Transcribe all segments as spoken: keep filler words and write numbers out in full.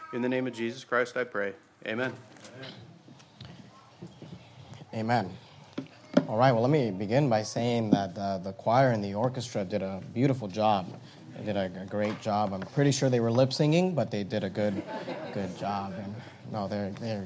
In the name of Jesus Christ, I pray. Amen. Amen. All right, well, let me begin by saying that uh, the choir and the orchestra did a beautiful job. They did a, a great job. I'm pretty sure they were lip singing, but they did a good, good job. And no, they're they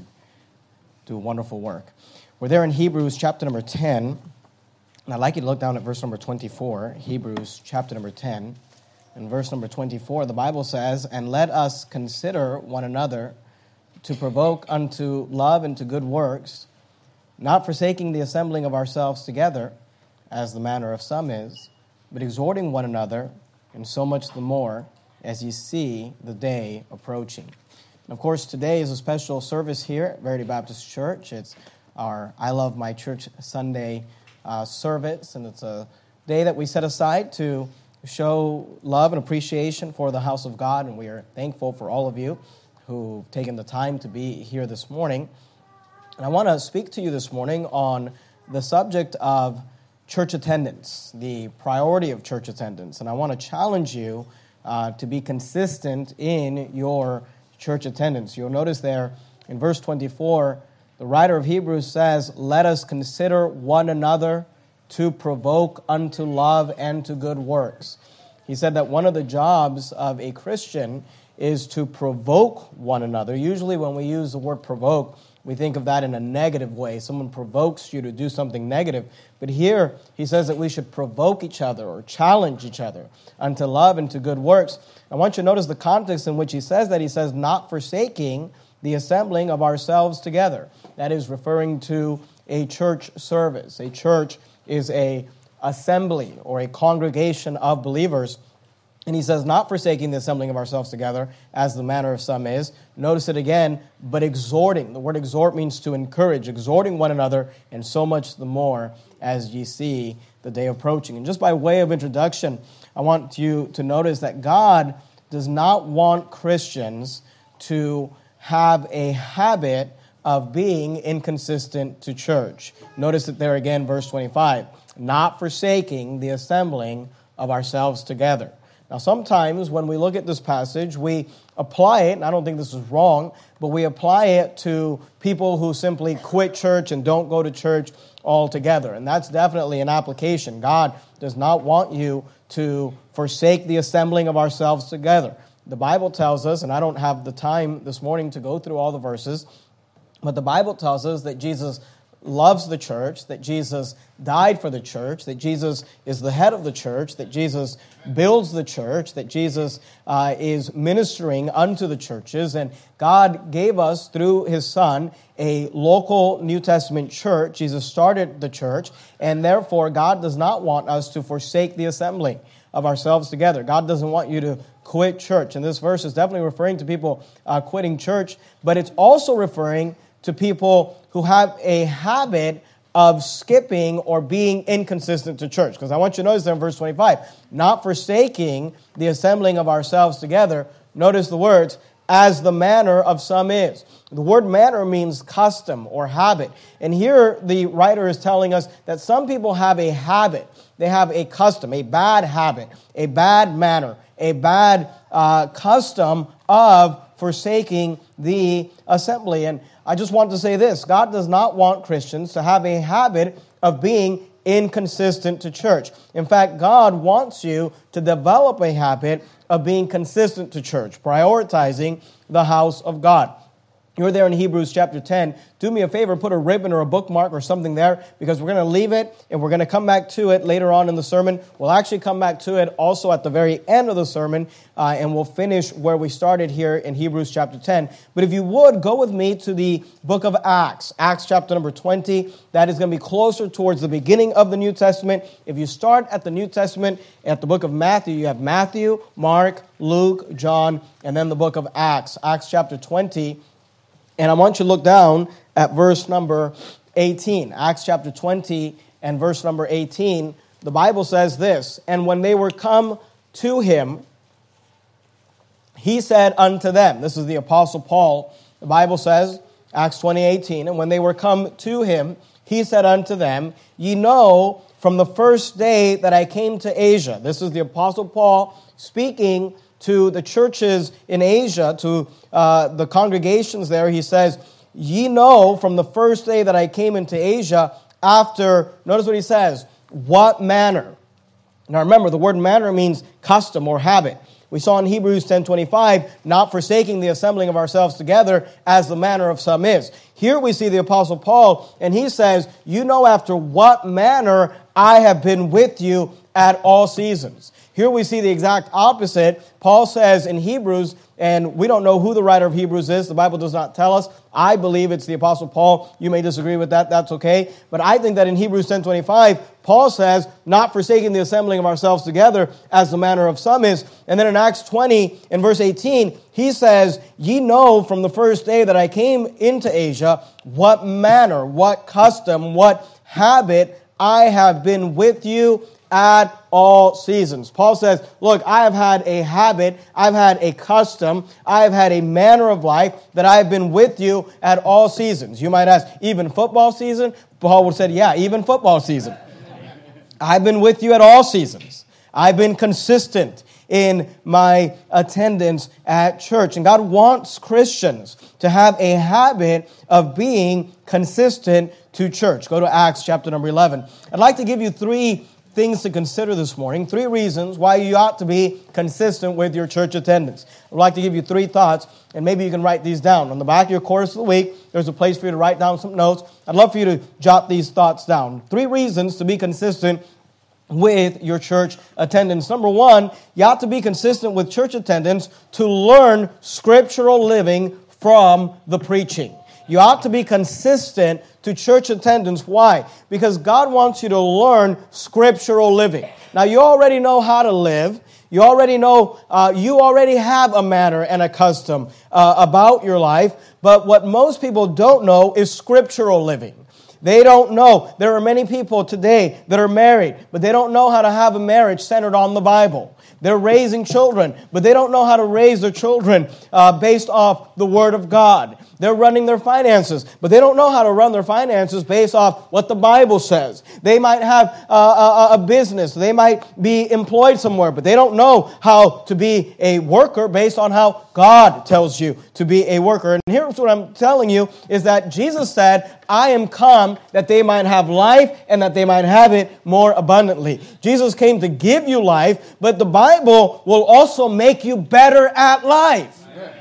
do wonderful work. We're there in Hebrews chapter number ten, and I'd like you to look down at verse number twenty-four. Hebrews chapter number ten, and verse number twenty-four. The Bible says, "And let us consider one another to provoke unto love and to good works, not forsaking the assembling of ourselves together, as the manner of some is, but exhorting one another, and so much the more, as ye see the day approaching." And of course, today is a special service here at Verity Baptist Church. It's our I Love My Church Sunday uh, service, and it's a day that we set aside to show love and appreciation for the house of God, and we are thankful for all of you who've taken the time to be here this morning. And I want to speak to you this morning on the subject of church attendance, the priority of church attendance. And I want to challenge you uh, to be consistent in your church attendance. You'll notice there in verse twenty-four, the writer of Hebrews says, "Let us consider one another to provoke unto love and to good works." He said that one of the jobs of a Christian is to provoke one another. Usually when we use the word provoke, we think of that in a negative way. Someone provokes you to do something negative. But here, he says that we should provoke each other or challenge each other unto love and to good works. I want you to notice the context in which he says that. He says, "not forsaking the assembling of ourselves together." That is referring to a church service. A church is a assembly or a congregation of believers. And he says, not forsaking the assembling of ourselves together, as the manner of some is. Notice it again, but exhorting. The word exhort means to encourage, exhorting one another, and so much the more as ye see the day approaching. And just by way of introduction, I want you to notice that God does not want Christians to have a habit of being inconsistent to church. Notice it there again, verse twenty-five, not forsaking the assembling of ourselves together. Now, sometimes when we look at this passage, we apply it, and I don't think this is wrong, but we apply it to people who simply quit church and don't go to church altogether. And that's definitely an application. God does not want you to forsake the assembling of ourselves together. The Bible tells us, and I don't have the time this morning to go through all the verses, but the Bible tells us that Jesus loves the church, that Jesus died for the church, that Jesus is the head of the church, that Jesus builds the church, that Jesus uh, is ministering unto the churches. And God gave us, through His Son, a local New Testament church. Jesus started the church, and therefore God does not want us to forsake the assembling of ourselves together. God doesn't want you to quit church. And this verse is definitely referring to people uh, quitting church, but it's also referring to people who have a habit of skipping or being inconsistent to church. Because I want you to notice there in verse twenty-five, not forsaking the assembling of ourselves together. Notice the words, as the manner of some is. The word manner means custom or habit. And here the writer is telling us that some people have a habit. They have a custom, a bad habit, a bad manner, a bad uh, custom of forsaking the assembly. And I just want to say this, God does not want Christians to have a habit of being inconsistent to church. In fact, God wants you to develop a habit of being consistent to church, prioritizing the house of God. You're there in Hebrews chapter ten. Do me a favor, put a ribbon or a bookmark or something there, because we're going to leave it and we're going to come back to it later on in the sermon. We'll actually come back to it also at the very end of the sermon, uh, and we'll finish where we started here in Hebrews chapter ten. But if you would, go with me to the book of Acts, Acts chapter number twenty. That is going to be closer towards the beginning of the New Testament. If you start at the New Testament, at the book of Matthew, you have Matthew, Mark, Luke, John, and then the book of Acts, Acts chapter twenty. And I want you to look down at verse number eighteen. Acts chapter twenty and verse number eighteen. The Bible says this, and when they were come to him, he said unto them, this is the Apostle Paul, the Bible says, Acts twenty, eighteen, and when they were come to him, he said unto them, ye know from the first day that I came to Asia. This is the Apostle Paul speaking to the churches in Asia, to uh, the congregations there, he says, ye know from the first day that I came into Asia after, notice what he says, what manner. Now remember, the word manner means custom or habit. We saw in Hebrews ten twenty-five, not forsaking the assembling of ourselves together as the manner of some is. Here we see the Apostle Paul, and he says, you know after what manner I have been with you at all seasons. Here we see the exact opposite. Paul says in Hebrews, and we don't know who the writer of Hebrews is. The Bible does not tell us. I believe it's the Apostle Paul. You may disagree with that. That's okay. But I think that in Hebrews ten twenty-five, Paul says, not forsaking the assembling of ourselves together as the manner of some is. And then in Acts twenty, in verse eighteen, he says, ye know from the first day that I came into Asia, what manner, what custom, what habit I have been with you at all seasons. Paul says, look, I have had a habit, I've had a custom, I've had a manner of life that I've been with you at all seasons. You might ask, even football season? Paul would say, yeah, even football season. I've been with you at all seasons. I've been consistent in my attendance at church. And God wants Christians to have a habit of being consistent to church. Go to Acts chapter number eleven. I'd like to give you three things to consider this morning, three reasons why you ought to be consistent with your church attendance. I'd like to give you three thoughts, and maybe you can write these down. On the back of your course of the week, there's a place for you to write down some notes. I'd love for you to jot these thoughts down. Three reasons to be consistent with your church attendance. Number one, you ought to be consistent with church attendance to learn scriptural living from the preaching. You ought to be consistent to church attendance. Why? Because God wants you to learn scriptural living. Now, you already know how to live. You already know, uh, you already have a manner and a custom uh, about your life. But what most people don't know is scriptural living. They don't know. There are many people today that are married, but they don't know how to have a marriage centered on the Bible. They're raising children, but they don't know how to raise their children uh, based off the Word of God. They're running their finances, but they don't know how to run their finances based off what the Bible says. They might have uh, a, a business. They might be employed somewhere, but they don't know how to be a worker based on how God tells you to be a worker. And here's what I'm telling you is that Jesus said, I am come that they might have life and that they might have it more abundantly. Jesus came to give you life, but the Bible will also make you better at life.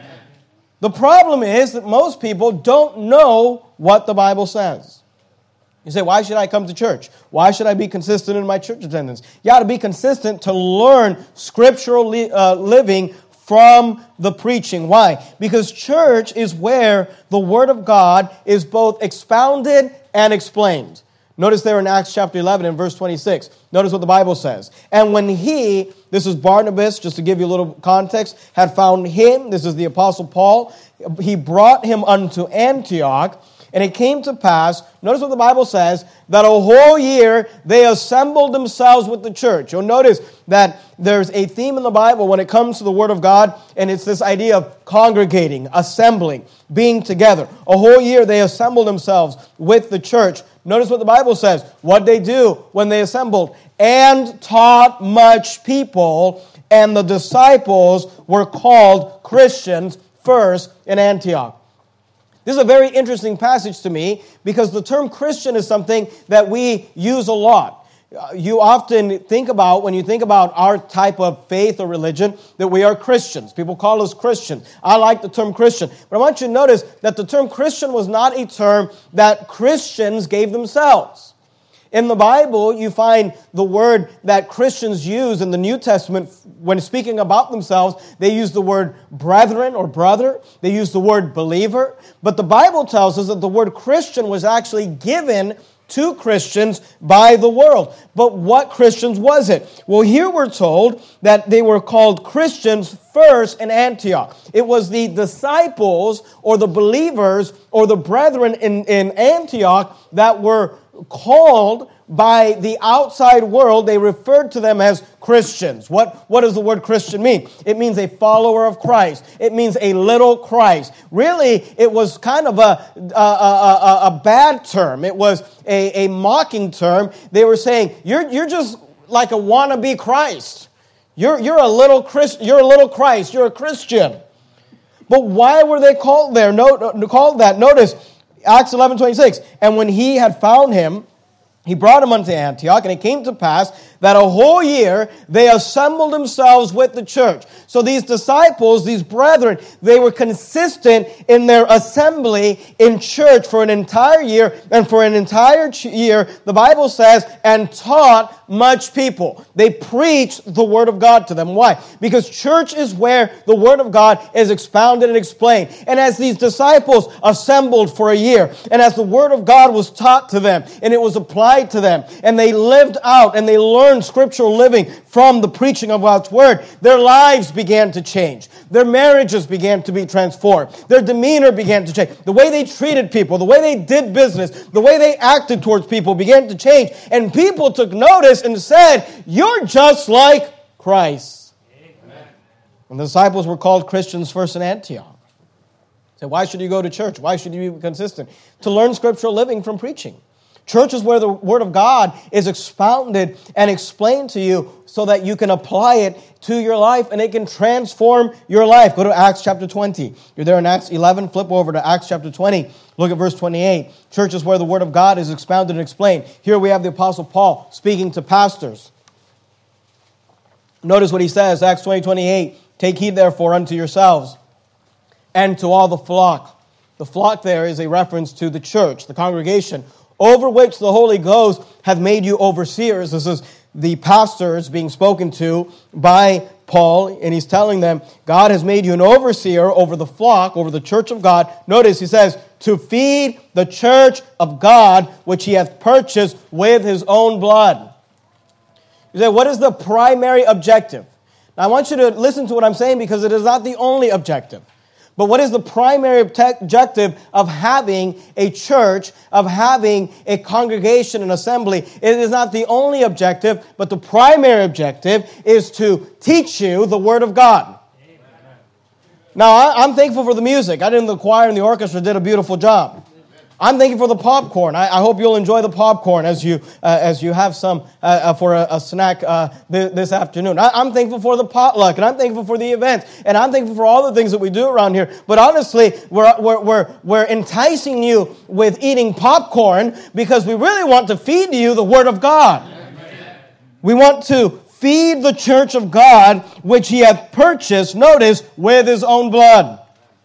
The problem is that most people don't know what the Bible says. You say, why should I come to church? Why should I be consistent in my church attendance? You ought to be consistent to learn scriptural li- uh, living from the preaching. Why? Because church is where the Word of God is both expounded and explained. Notice there in Acts chapter eleven and verse twenty-six. Notice what the Bible says. And when he, this is Barnabas, just to give you a little context, had found him, this is the Apostle Paul, he brought him unto Antioch. And it came to pass, notice what the Bible says, that a whole year they assembled themselves with the church. You'll notice that there's a theme in the Bible when it comes to the Word of God, and it's this idea of congregating, assembling, being together. A whole year they assembled themselves with the church. Notice what the Bible says. What they do when they assembled. And taught much people, and the disciples were called Christians first in Antioch. This is a very interesting passage to me because the term Christian is something that we use a lot. You often think about, when you think about our type of faith or religion, that we are Christians. People call us Christian. I like the term Christian. But I want you to notice that the term Christian was not a term that Christians gave themselves. In the Bible, you find the word that Christians use in the New Testament when speaking about themselves. They use the word brethren or brother. They use the word believer. But the Bible tells us that the word Christian was actually given to Christians by the world. But what Christians was it? Well, here we're told that they were called Christians first in Antioch. It was the disciples or the believers or the brethren in, in Antioch that were called by the outside world. They referred to them as Christians. What, what does the word Christian mean? It means a follower of Christ. It means a little Christ. Really, it was kind of a, a, a, a bad term. It was a, a mocking term. They were saying, you're, you're just like a wannabe Christ. You're, you're a little Christ, you're a little Christ, you're a Christian. But why were they called there? Note, called that. Notice Acts eleven twenty-six. And when he had found him, he brought him unto Antioch, and it came to pass that a whole year they assembled themselves with the church. So these disciples, these brethren, they were consistent in their assembly in church for an entire year. And for an entire year, the Bible says, and taught much people. They preached the Word of God to them. Why? Because church is where the Word of God is expounded and explained. And as these disciples assembled for a year, and as the Word of God was taught to them, and it was applied to them, and they lived out, and they learned scriptural living from the preaching of God's Word, their lives began to change. Their marriages began to be transformed. Their demeanor began to change. The way they treated people, the way they did business, the way they acted towards people began to change. And people took notice and said, you're just like Christ. Amen. And the disciples were called Christians first in Antioch. So why should you go to church? Why should you be consistent? To learn scriptural living from preaching. Church is where the Word of God is expounded and explained to you so that you can apply it to your life and it can transform your life. Go to Acts chapter twenty. You're there in Acts eleven. Flip over to Acts chapter twenty. Look at verse twenty-eight. Church is where the Word of God is expounded and explained. Here we have the Apostle Paul speaking to pastors. Notice what he says, Acts twenty, twenty-eight. Take heed therefore unto yourselves and to all the flock. The flock there is a reference to the church, the congregation, over which the Holy Ghost hath made you overseers. This is the pastors being spoken to by Paul, and he's telling them, God has made you an overseer over the flock, over the church of God. Notice he says, to feed the church of God, which he hath purchased with his own blood. You say, what is the primary objective? Now I want you to listen to what I'm saying because it is not the only objective. But what is the primary objective of having a church, of having a congregation, an assembly? It is not the only objective, but the primary objective is to teach you the Word of God. Amen. Now, I'm thankful for the music. I think the choir and the orchestra did a beautiful job. I'm thankful for the popcorn. I, I hope you'll enjoy the popcorn as you uh, as you have some uh, uh, for a, a snack uh, th- this afternoon. I, I'm thankful for the potluck, and I'm thankful for the events, and I'm thankful for all the things that we do around here. But honestly, we're we're we're, we're enticing you with eating popcorn because we really want to feed you the Word of God. Amen. We want to feed the church of God, which He hath purchased, notice, with His own blood.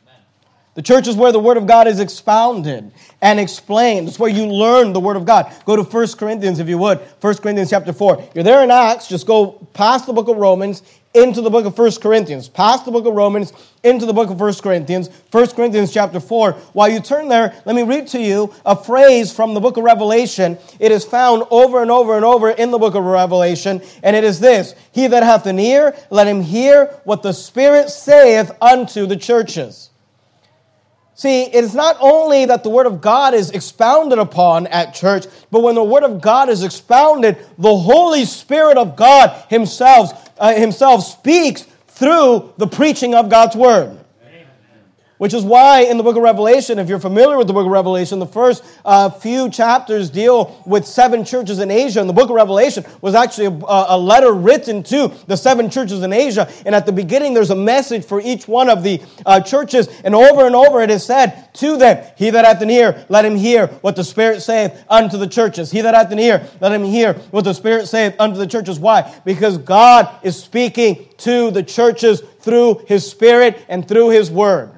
The church is where the Word of God is expounded and explained. It's where you learn the Word of God. Go to First Corinthians, if you would. First Corinthians chapter four. You're there in Acts. Just go past the book of Romans into the book of First Corinthians. Past the book of Romans into the book of First Corinthians. First Corinthians chapter four. While you turn there, let me read to you a phrase from the book of Revelation. It is found over and over and over in the book of Revelation. And it is this. He that hath an ear, let him hear what the Spirit saith unto the churches. See, it is not only that the Word of God is expounded upon at church, but when the Word of God is expounded, the Holy Spirit of God Himself, uh, himself speaks through the preaching of God's Word. Which is why in the book of Revelation, if you're familiar with the book of Revelation, the first uh, few chapters deal with seven churches in Asia. And the book of Revelation was actually a, a letter written to the seven churches in Asia. And at the beginning, there's a message for each one of the uh, churches. And over and over it is said to them, he that hath an ear, let him hear what the Spirit saith unto the churches. He that hath an ear, let him hear what the Spirit saith unto the churches. Why? Because God is speaking to the churches through His Spirit and through His Word.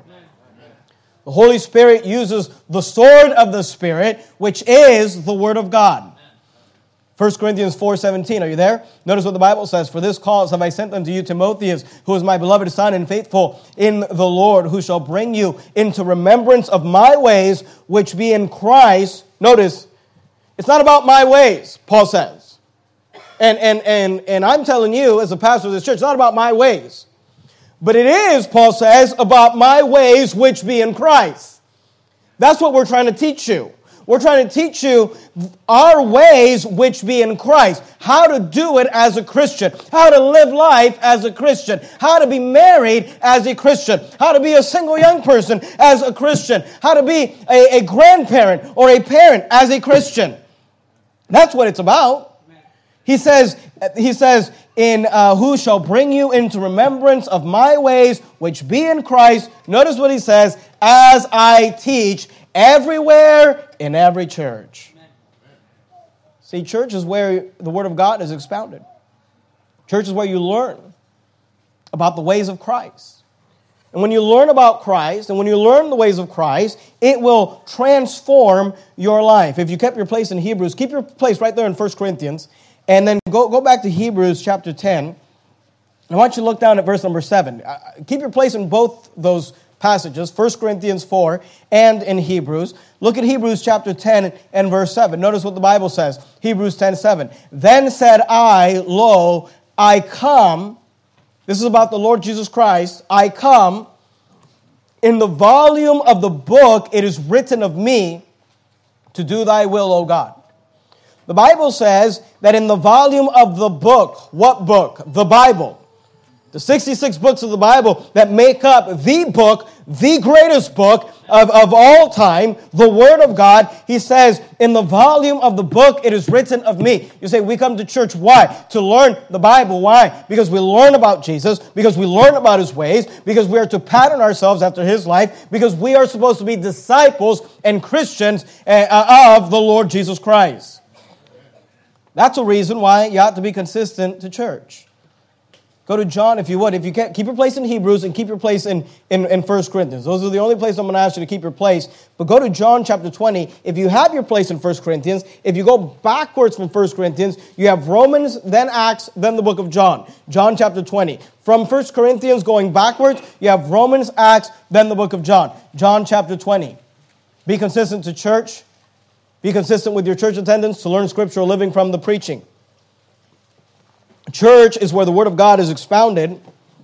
The Holy Spirit uses the sword of the Spirit, which is the Word of God. First Corinthians four seventeen, are you there? Notice what the Bible says. For this cause have I sent unto you Timotheus, who is my beloved son and faithful in the Lord, who shall bring you into remembrance of my ways, which be in Christ. Notice, it's not about my ways, Paul says. And, and, and, and I'm telling you, as a pastor of this church, it's not about my ways. But it is, Paul says, about my ways which be in Christ. That's what we're trying to teach you. We're trying to teach you our ways which be in Christ. How to do it as a Christian. How to live life as a Christian. How to be married as a Christian. How to be a single young person as a Christian. How to be a, a grandparent or a parent as a Christian. That's what it's about. He says, he says, in uh, who shall bring you into remembrance of my ways, which be in Christ. Notice what he says, as I teach everywhere in every church. Amen. See, church is where the Word of God is expounded. Church is where you learn about the ways of Christ. And when you learn about Christ, and when you learn the ways of Christ, it will transform your life. If you kept your place in Hebrews, keep your place right there in First Corinthians, and then go, go back to Hebrews chapter ten. I want you to look down at verse number seven. Keep your place in both those passages, First Corinthians four and in Hebrews. Look at Hebrews chapter ten and verse seven. Notice what the Bible says, Hebrews ten seven. Then said I, lo, I come. This is about the Lord Jesus Christ. I come. In the volume of the book, it is written of me to do thy will, O God. The Bible says that in the volume of the book, what book? The Bible. The sixty-six books of the Bible that make up the book, the greatest book of, of all time, the Word of God. He says, in the volume of the book, it is written of me. You say, we come to church, why? To learn the Bible. Why? Because we learn about Jesus, because we learn about His ways, because we are to pattern ourselves after His life, because we are supposed to be disciples and Christians uh, of the Lord Jesus Christ. That's a reason why you ought to be consistent to church. Go to John, if you would. If you can't, keep your place in Hebrews and keep your place in, in, in First Corinthians. Those are the only places I'm going to ask you to keep your place. But go to John chapter twenty. If you have your place in First Corinthians, if you go backwards from First Corinthians, you have Romans, then Acts, then the book of John. John chapter twenty. From First Corinthians going backwards, you have Romans, Acts, then the book of John. John chapter twenty. Be consistent to church. Be consistent with your church attendance to learn scriptural living from the preaching. Church is where the Word of God is expounded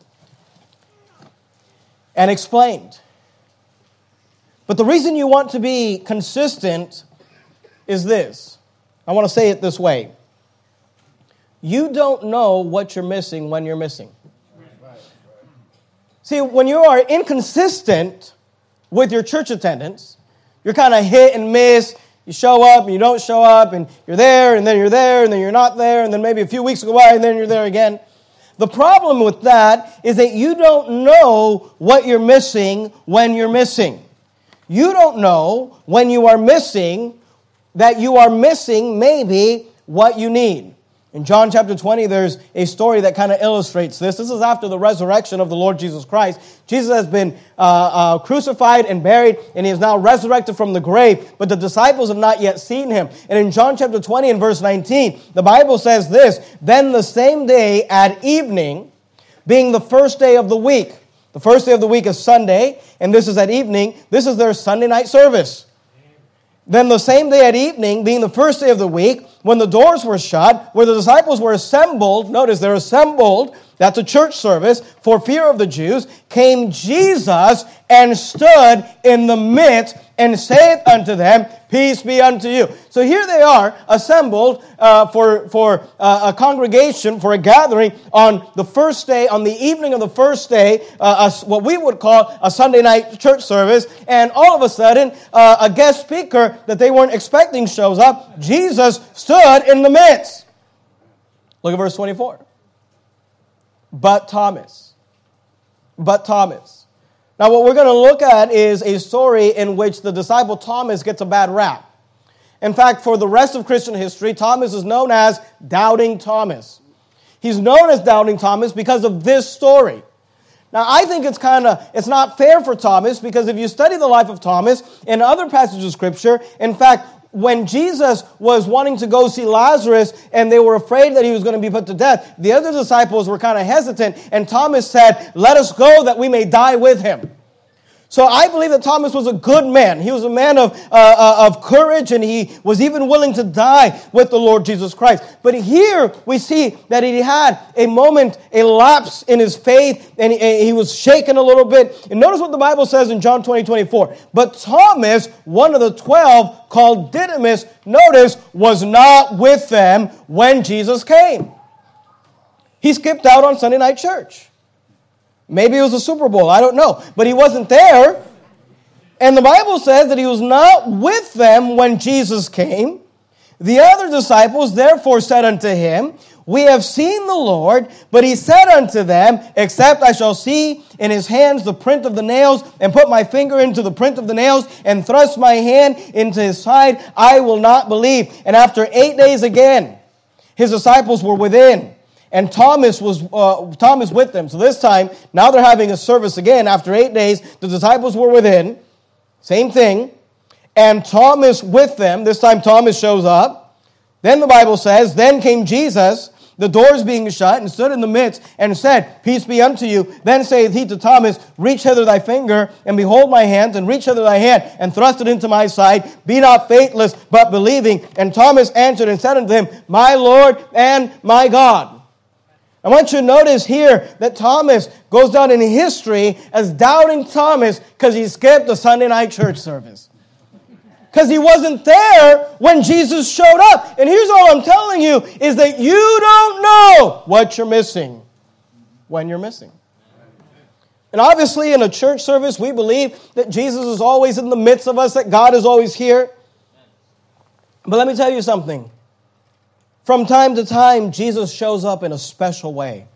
and explained. But the reason you want to be consistent is this. I want to say it this way. You don't know what you're missing when you're missing. See, when you are inconsistent with your church attendance, you're kind of hit and miss. You show up and you don't show up, and you're there, and then you're there, and then you're not there, and then maybe a few weeks go by, and then you're there again. The problem with that is that you don't know what you're missing when you're missing. You don't know when you are missing that you are missing maybe what you need. In John chapter twenty, there's a story that kind of illustrates this. This is after the resurrection of the Lord Jesus Christ. Jesus has been uh, uh, crucified and buried, and He is now resurrected from the grave, but the disciples have not yet seen Him. And in John chapter twenty and verse nineteen, the Bible says this, then the same day at evening, being the first day of the week. The first day of the week is Sunday, and this is at evening. This is their Sunday night service. Then the same day at evening, being the first day of the week, when the doors were shut, where the disciples were assembled, notice they're assembled, that's a church service, for fear of the Jews, came Jesus and stood in the midst and saith unto them, peace be unto you. So here they are, assembled uh, for, for uh, a congregation, for a gathering on the first day, on the evening of the first day, uh, a, what we would call a Sunday night church service, and all of a sudden, uh, a guest speaker that they weren't expecting shows up. Jesus stood in the midst. Look at verse twenty-four. But Thomas. But Thomas. Now what we're going to look at is a story in which the disciple Thomas gets a bad rap. In fact, for the rest of Christian history, Thomas is known as Doubting Thomas. He's known as Doubting Thomas because of this story. Now, I think it's kind of, it's not fair for Thomas, because if you study the life of Thomas in other passages of Scripture, in fact, when Jesus was wanting to go see Lazarus and they were afraid that he was going to be put to death, the other disciples were kind of hesitant, and Thomas said, let us go that we may die with him. So I believe that Thomas was a good man. He was a man of, uh, uh, of courage, and he was even willing to die with the Lord Jesus Christ. But here we see that he had a moment, a lapse in his faith, and he, he was shaken a little bit. And notice what the Bible says in John twenty, twenty-four. But Thomas, one of the twelve, called Didymus, notice, was not with them when Jesus came. He skipped out on Sunday night church. Maybe it was a Super Bowl, I don't know. But he wasn't there. And the Bible says that he was not with them when Jesus came. The other disciples therefore said unto him, We have seen the Lord. But he said unto them, Except I shall see in his hands the print of the nails, and put my finger into the print of the nails, and thrust my hand into his side, I will not believe. And after eight days again, his disciples were within, and Thomas was uh, Thomas with them. So this time, now they're having a service again. After eight days, the disciples were within. Same thing. And Thomas with them. This time Thomas shows up. Then the Bible says, Then came Jesus, the doors being shut, and stood in the midst, and said, Peace be unto you. Then saith he to Thomas, Reach hither thy finger, and behold my hands, and reach hither thy hand, and thrust it into my side. Be not faithless, but believing. And Thomas answered and said unto him, My Lord and my God. I want you to notice here that Thomas goes down in history as doubting Thomas because he skipped the Sunday night church service. Because he wasn't there when Jesus showed up. And here's all I'm telling you is that you don't know what you're missing when you're missing. And obviously in a church service, we believe that Jesus is always in the midst of us, that God is always here. But let me tell you something. From time to time, Jesus shows up in a special way.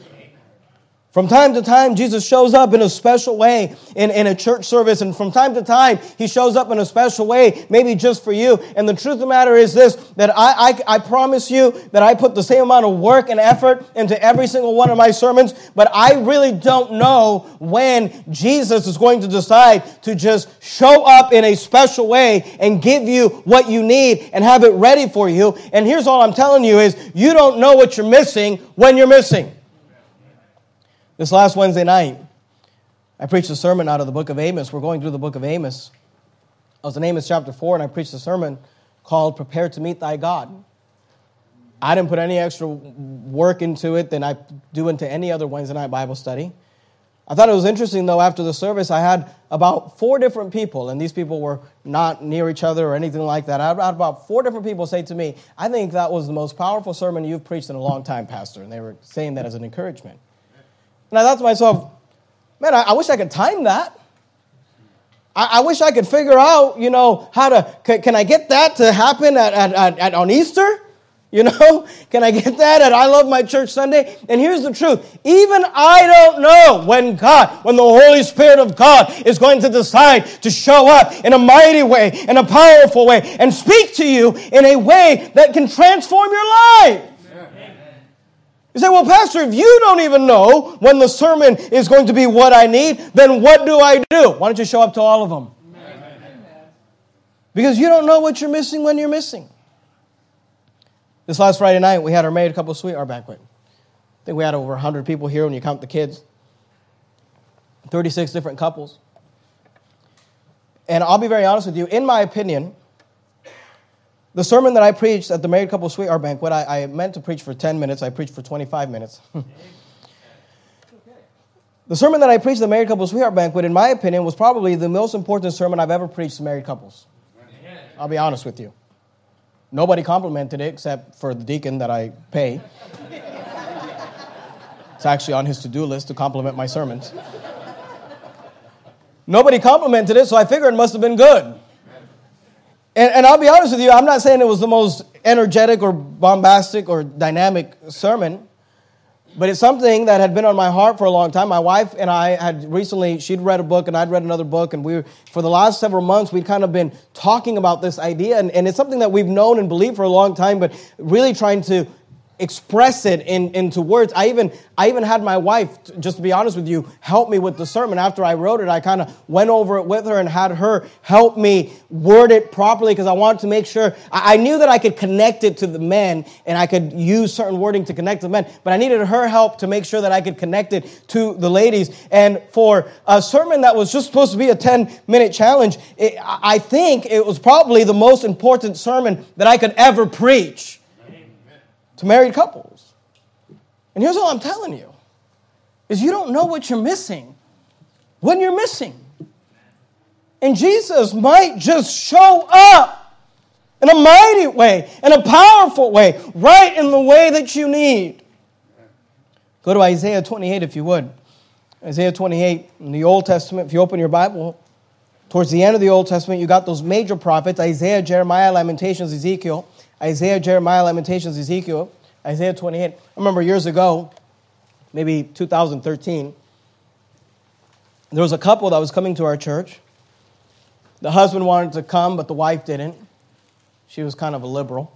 From time to time, Jesus shows up in a special way in, in a church service. And from time to time, he shows up in a special way, maybe just for you. And the truth of the matter is this, that I, I, I promise you that I put the same amount of work and effort into every single one of my sermons. But I really don't know when Jesus is going to decide to just show up in a special way and give you what you need and have it ready for you. And here's all I'm telling you is you don't know what you're missing when you're missing. This last Wednesday night, I preached a sermon out of the book of Amos. We're going through the book of Amos. I was in Amos chapter four, and I preached a sermon called Prepare to Meet Thy God. I didn't put any extra work into it than I do into any other Wednesday night Bible study. I thought it was interesting, though, after the service, I had about four different people, and these people were not near each other or anything like that. I had about four different people say to me, I think that was the most powerful sermon you've preached in a long time, Pastor. And they were saying that as an encouragement. And I thought to myself, man, I, I wish I could time that. I, I wish I could figure out, you know, how to, can, can I get that to happen at, at, at, at on Easter? You know, can I get that at I Love My Church Sunday? And here's the truth. Even I don't know when God, when the Holy Spirit of God is going to decide to show up in a mighty way, in a powerful way, and speak to you in a way that can transform your life. You say, well, Pastor, if you don't even know when the sermon is going to be what I need, then what do I do? Why don't you show up to all of them? Amen. Because you don't know what you're missing when you're missing. This last Friday night, we had our married couple sweetheart banquet. I think we had over one hundred people here when you count the kids. thirty-six different couples. And I'll be very honest with you, in my opinion, the sermon that I preached at the married couple sweetheart banquet, I, I meant to preach for ten minutes. I preached for twenty-five minutes. The sermon that I preached at the married couple sweetheart banquet, in my opinion, was probably the most important sermon I've ever preached to married couples. I'll be honest with you. Nobody complimented it except for the deacon that I pay. It's actually on his to-do list to compliment my sermons. Nobody complimented it, so I figured it must have been good. And, and I'll be honest with you, I'm not saying it was the most energetic or bombastic or dynamic sermon, but it's something that had been on my heart for a long time. My wife and I had recently, she'd read a book and I'd read another book, and we were, for the last several months, we'd kind of been talking about this idea, and, and it's something that we've known and believed for a long time, but really trying to express it in, into words. I even I even had my wife, just to be honest with you, help me with the sermon. After I wrote it, I kind of went over it with her and had her help me word it properly because I wanted to make sure. I, I knew that I could connect it to the men and I could use certain wording to connect to the men, but I needed her help to make sure that I could connect it to the ladies. And for a sermon that was just supposed to be a ten-minute challenge, it, I think it was probably the most important sermon that I could ever preach to married couples. And here's all I'm telling you, is you don't know what you're missing when you're missing. And Jesus might just show up in a mighty way, in a powerful way, right in the way that you need. Go to Isaiah twenty-eight if you would. Isaiah twenty-eight in the Old Testament, if you open your Bible, towards the end of the Old Testament, you got those major prophets, Isaiah, Jeremiah, Lamentations, Ezekiel. Isaiah, Jeremiah, Lamentations, Ezekiel, Isaiah twenty-eight. I remember years ago, maybe two thousand thirteen, there was a couple that was coming to our church. The husband wanted to come, but the wife didn't. She was kind of a liberal.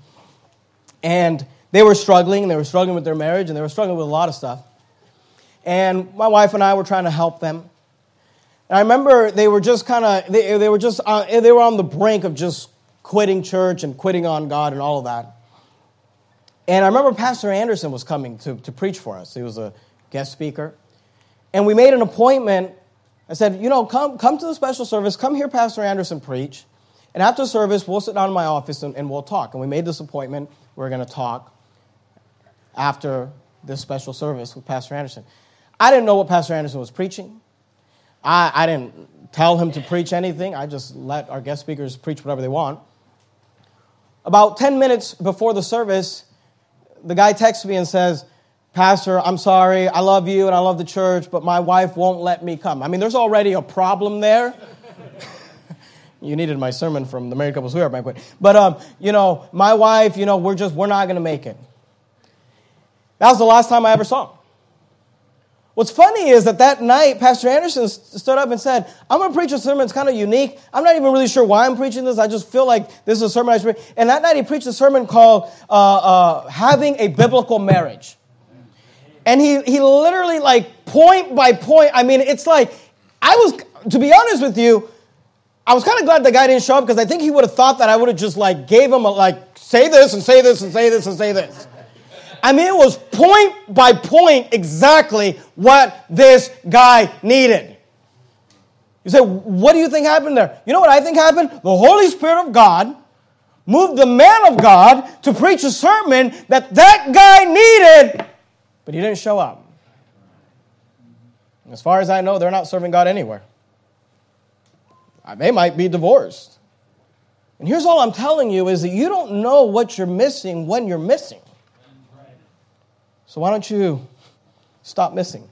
And they were struggling. They were struggling with their marriage, and they were struggling with a lot of stuff. And my wife and I were trying to help them. And I remember they were just kind of, they, they were just, uh, they were on the brink of just quitting church and quitting on God and all of that. And I remember Pastor Anderson was coming to, to preach for us. He was a guest speaker. And we made an appointment. I said, you know, come come to the special service. Come hear Pastor Anderson preach. And after service, we'll sit down in my office and, and we'll talk. And we made this appointment. We're going to talk after this special service with Pastor Anderson. I didn't know what Pastor Anderson was preaching. I, I didn't tell him to preach anything. I just let our guest speakers preach whatever they want. About ten minutes before the service, the guy texts me and says, Pastor, I'm sorry, I love you and I love the church, but my wife won't let me come. I mean, there's already a problem there. You needed my sermon from the Married Couples Who Are Banquet. But, um, you know, my wife, you know, we're just, we're not going to make it. That was the last time I ever saw him. What's funny is that that night, Pastor Anderson stood up and said, I'm going to preach a sermon that's kind of unique. I'm not even really sure why I'm preaching this. I just feel like this is a sermon I should preach. And that night he preached a sermon called uh, uh, Having a Biblical Marriage. And he, he literally, like, point by point, I mean, it's like, I was, to be honest with you, I was kind of glad the guy didn't show up because I think he would have thought that I would have just, like, gave him, a, like, say this and say this and say this and say this. I mean, it was point by point exactly what this guy needed. You say, what do you think happened there? You know what I think happened? The Holy Spirit of God moved the man of God to preach a sermon that that guy needed, but he didn't show up. As far as I know, they're not serving God anywhere. They might be divorced. And here's all I'm telling you is that you don't know what you're missing when you're missing. So why don't you stop missing?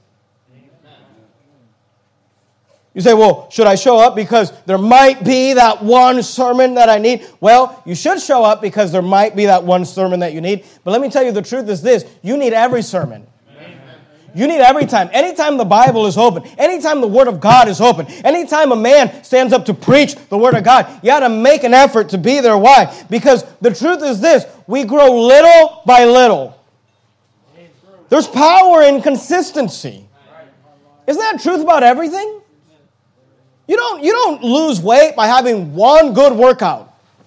You say, well, should I show up because there might be that one sermon that I need? Well, you should show up because there might be that one sermon that you need. But let me tell you, the truth is this. You need every sermon. You need every time. Anytime the Bible is open, anytime the Word of God is open, anytime a man stands up to preach the Word of God, you got to make an effort to be there. Why? Because the truth is this. We grow little by little. There's power in consistency. Isn't that truth about everything? You don't, you don't lose weight by having one good workout.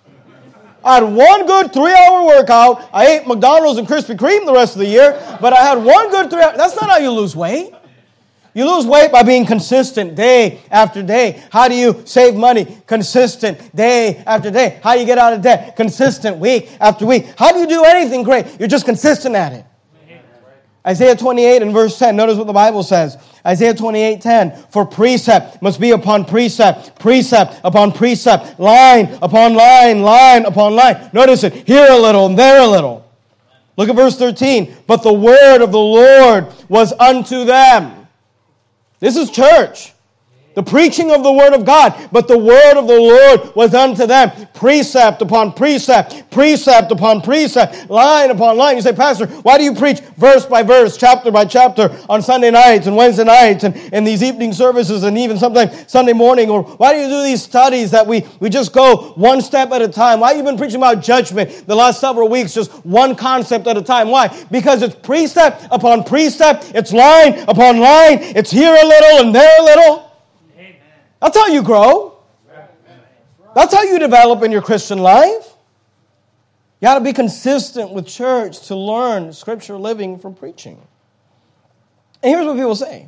I had one good three-hour workout. I ate McDonald's and Krispy Kreme the rest of the year, but I had one good three hour. That's not how you lose weight. You lose weight by being consistent day after day. How do you save money? Consistent day after day. How do you get out of debt? Consistent week after week. How do you do anything great? You're just consistent at it. Isaiah twenty-eight and verse ten. Notice what the Bible says. Isaiah twenty-eight ten. For precept must be upon precept, precept upon precept, line upon line, line upon line. Notice it. Here a little and there a little. Look at verse thirteen. But the word of the Lord was unto them. This is church. The preaching of the Word of God. But the Word of the Lord was unto them. Precept upon precept. Precept upon precept. Line upon line. You say, Pastor, why do you preach verse by verse, chapter by chapter on Sunday nights and Wednesday nights and in these evening services and even sometimes Sunday morning? Or why do you do these studies that we, we just go one step at a time? Why have you been preaching about judgment the last several weeks, just one concept at a time? Why? Because it's precept upon precept. It's line upon line. It's here a little and there a little. That's how you grow. That's how you develop in your Christian life. You got to be consistent with church to learn Scripture living from preaching. And here's what people say.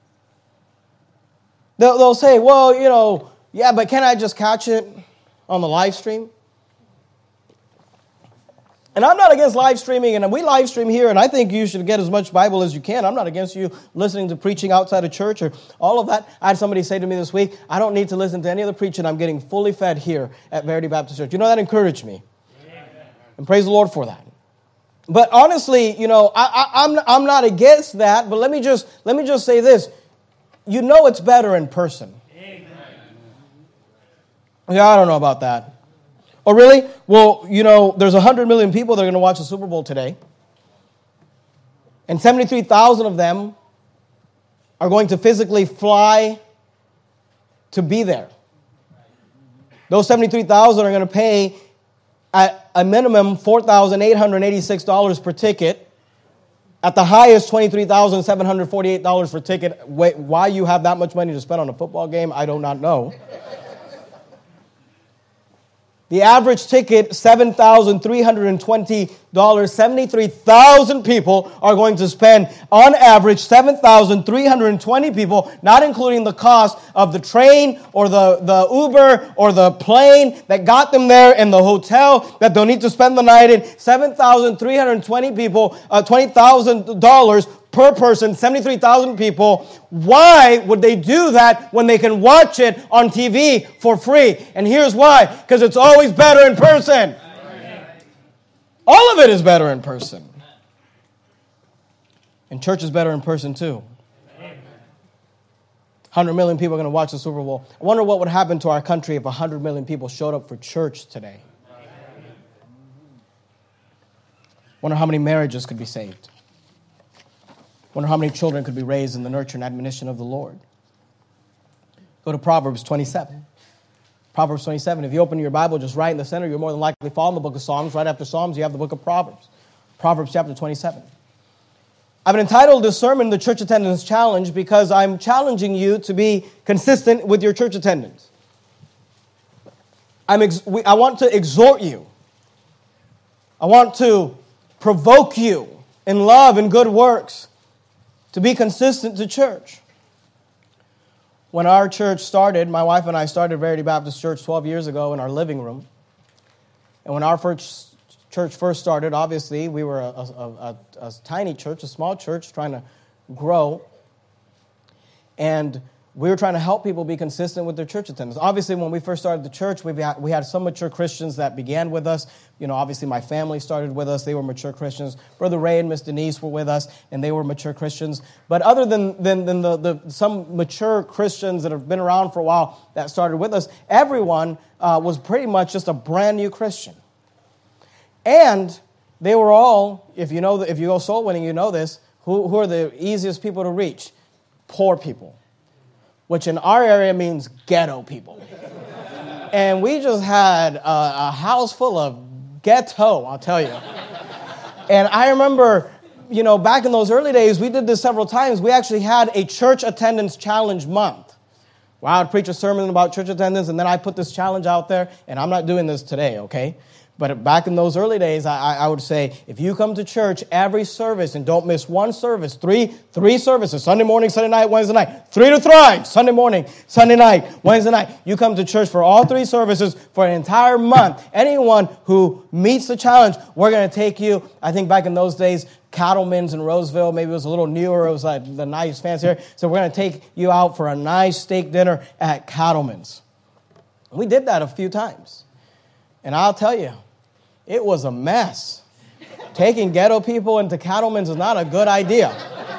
They'll, they'll say, well, you know, yeah, but can I just catch it on the live stream? And I'm not against live streaming, and we live stream here, and I think you should get as much Bible as you can. I'm not against you listening to preaching outside of church or all of that. I had somebody say to me this week, I don't need to listen to any other preaching. I'm getting fully fed here at Verity Baptist Church. You know, that encouraged me. Amen. And praise the Lord for that. But honestly, you know, I, I, I'm, I'm not against that, but let me just let me just say this. You know it's better in person. Amen. Yeah, I don't know about that. Oh, really? Well, you know, there's one hundred million people that are going to watch the Super Bowl today. And seventy-three thousand of them are going to physically fly to be there. Those seventy-three thousand are going to pay at a minimum four thousand eight hundred eighty-six dollars per ticket. At the highest, twenty-three thousand seven hundred forty-eight dollars per ticket. Why you have that much money to spend on a football game, I do not know. The average ticket, seven thousand three hundred twenty dollars. seventy-three thousand people are going to spend, on average, seven thousand three hundred twenty people, not including the cost of the train or the, the Uber or the plane that got them there and the hotel that they'll need to spend the night in. seven thousand three hundred twenty people, uh, twenty thousand dollars per person, seventy-three thousand people. Why would they do that when they can watch it on T V for free? And here's why. Because it's always better in person. Amen. All of it is better in person. And church is better in person too. Amen. one hundred million people are going to watch the Super Bowl. I wonder what would happen to our country if one hundred million people showed up for church today. Amen. Wonder how many marriages could be saved. Wonder how many children could be raised in the nurture and admonition of the Lord. Go to Proverbs twenty-seven. Proverbs twenty-seven. If you open your Bible just right in the center, you're more than likely following the book of Psalms. Right after Psalms, you have the book of Proverbs. Proverbs chapter twenty-seven. I've entitled this sermon, The Church Attendance Challenge, because I'm challenging you to be consistent with your church attendance. I'm ex- I want to exhort you. I want to provoke you in love and good works to be consistent to church. When our church started, my wife and I started Verity Baptist Church twelve years ago in our living room. And when our first church first started, obviously, we were a, a, a, a tiny church, a small church, trying to grow. And we were trying to help people be consistent with their church attendance. Obviously, when we first started the church, we had, we had some mature Christians that began with us. You know, obviously, my family started with us. They were mature Christians. Brother Ray and Miss Denise were with us, and they were mature Christians. But other than, than, than the, the some mature Christians that have been around for a while that started with us, everyone uh, was pretty much just a brand new Christian. And they were all, if you know, if you go soul winning, you know this, who, who are the easiest people to reach? Poor people. Which in our area means ghetto people. And we just had a, a house full of ghetto, I'll tell you. And I remember, you know, back in those early days, we did this several times. We actually had a church attendance challenge month, where I would preach a sermon about church attendance, and then I put this challenge out there, and I'm not doing this today, okay? But back in those early days, I, I would say, if you come to church every service and don't miss one service, three three services, Sunday morning, Sunday night, Wednesday night, three to thrive, Sunday morning, Sunday night, Wednesday night. You come to church for all three services for an entire month. Anyone who meets the challenge, we're going to take you, I think back in those days, Cattleman's in Roseville, maybe it was a little newer, it was like the nice fancier. So we're going to take you out for a nice steak dinner at Cattleman's. We did that a few times. And I'll tell you, it was a mess. Taking ghetto people into Cattleman's is not a good idea.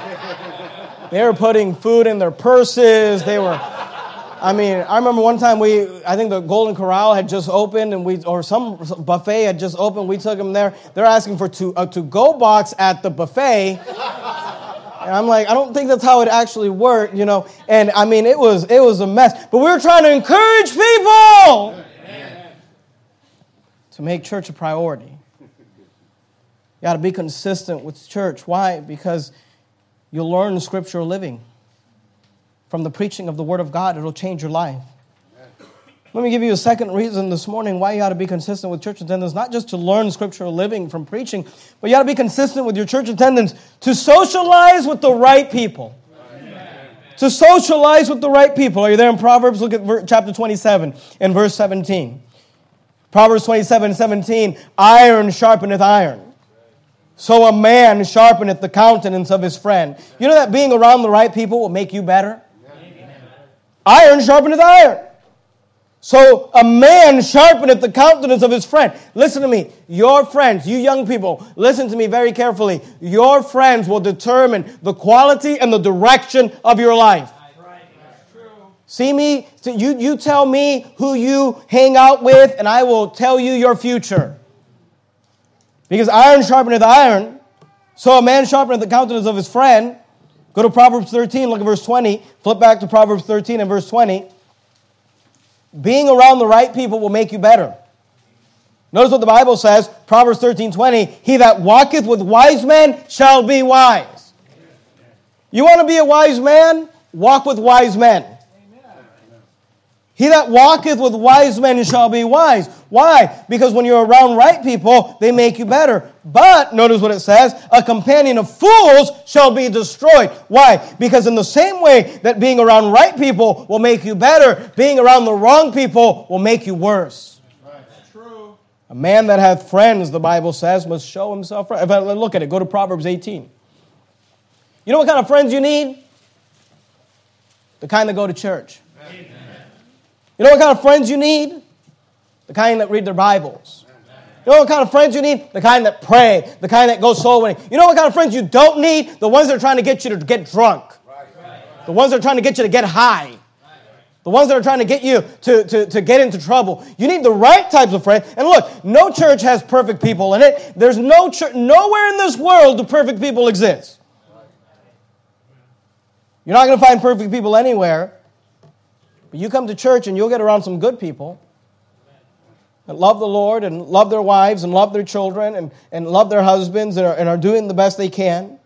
They were putting food in their purses. They were, I mean, I remember one time we, I think the Golden Corral had just opened, and we, or some buffet had just opened. We took them there. They're asking for to, a to-go box at the buffet. And I'm like, I don't think that's how it actually worked, you know. And I mean, it was it was a mess. But we were trying to encourage people to make church a priority. You got to be consistent with church. Why? Because you'll learn scriptural living. From the preaching of the Word of God, it'll change your life. Let me give you a second reason this morning why you ought to be consistent with church attendance. Not just to learn scriptural living from preaching, but you ought to be consistent with your church attendance to socialize with the right people. Amen. To socialize with the right people. Are you there in Proverbs? Look at chapter twenty-seven and verse seventeen. Proverbs twenty-seven, seventeen, iron sharpeneth iron. So a man sharpeneth the countenance of his friend. You know that being around the right people will make you better? Amen. Iron sharpeneth iron. So a man sharpeneth the countenance of his friend. Listen to me. Your friends, you young people, listen to me very carefully. Your friends will determine the quality and the direction of your life. See me, you, you tell me who you hang out with, and I will tell you your future. Because iron sharpeneth iron, so a man sharpeneth the countenance of his friend. Go to Proverbs thirteen, look at verse twenty. Flip back to Proverbs thirteen and verse twenty. Being around the right people will make you better. Notice what the Bible says, Proverbs thirteen twenty. He that walketh with wise men shall be wise. You want to be a wise man? Walk with wise men. He that walketh with wise men shall be wise. Why? Because when you're around right people, they make you better. But, notice what it says, a companion of fools shall be destroyed. Why? Because in the same way that being around right people will make you better, being around the wrong people will make you worse. That's true. A man that hath friends, the Bible says, must show himself friend. If I look at it, go to Proverbs eighteen. You know what kind of friends you need? The kind that go to church. Amen. You know what kind of friends you need? The kind that read their Bibles. You know what kind of friends you need? The kind that pray. The kind that go soul winning. You know what kind of friends you don't need? The ones that are trying to get you to get drunk. The ones that are trying to get you to get high. The ones that are trying to get you to, to, to get into trouble. You need the right types of friends. And look, no church has perfect people in it. There's no church, nowhere in this world do perfect people exist. You're not going to find perfect people anywhere. But you come to church and you'll get around some good people that love the Lord and love their wives and love their children and, and love their husbands and are, and are doing the best they can.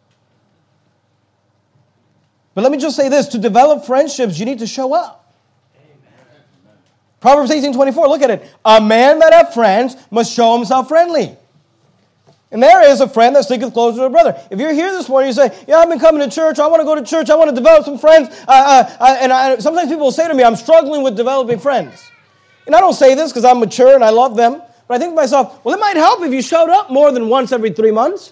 But let me just say this. To develop friendships, you need to show up. Amen. Proverbs eighteen twenty-four, look at it. A man that hath friends must show himself friendly. And there is a friend that sticketh closer to a brother. If you're here this morning, you say, yeah, I've been coming to church. I want to go to church. I want to develop some friends. Uh, uh, uh, and I, sometimes people will say to me, I'm struggling with developing friends. And I don't say this because I'm mature and I love them. But I think to myself, well, it might help if you showed up more than once every three months.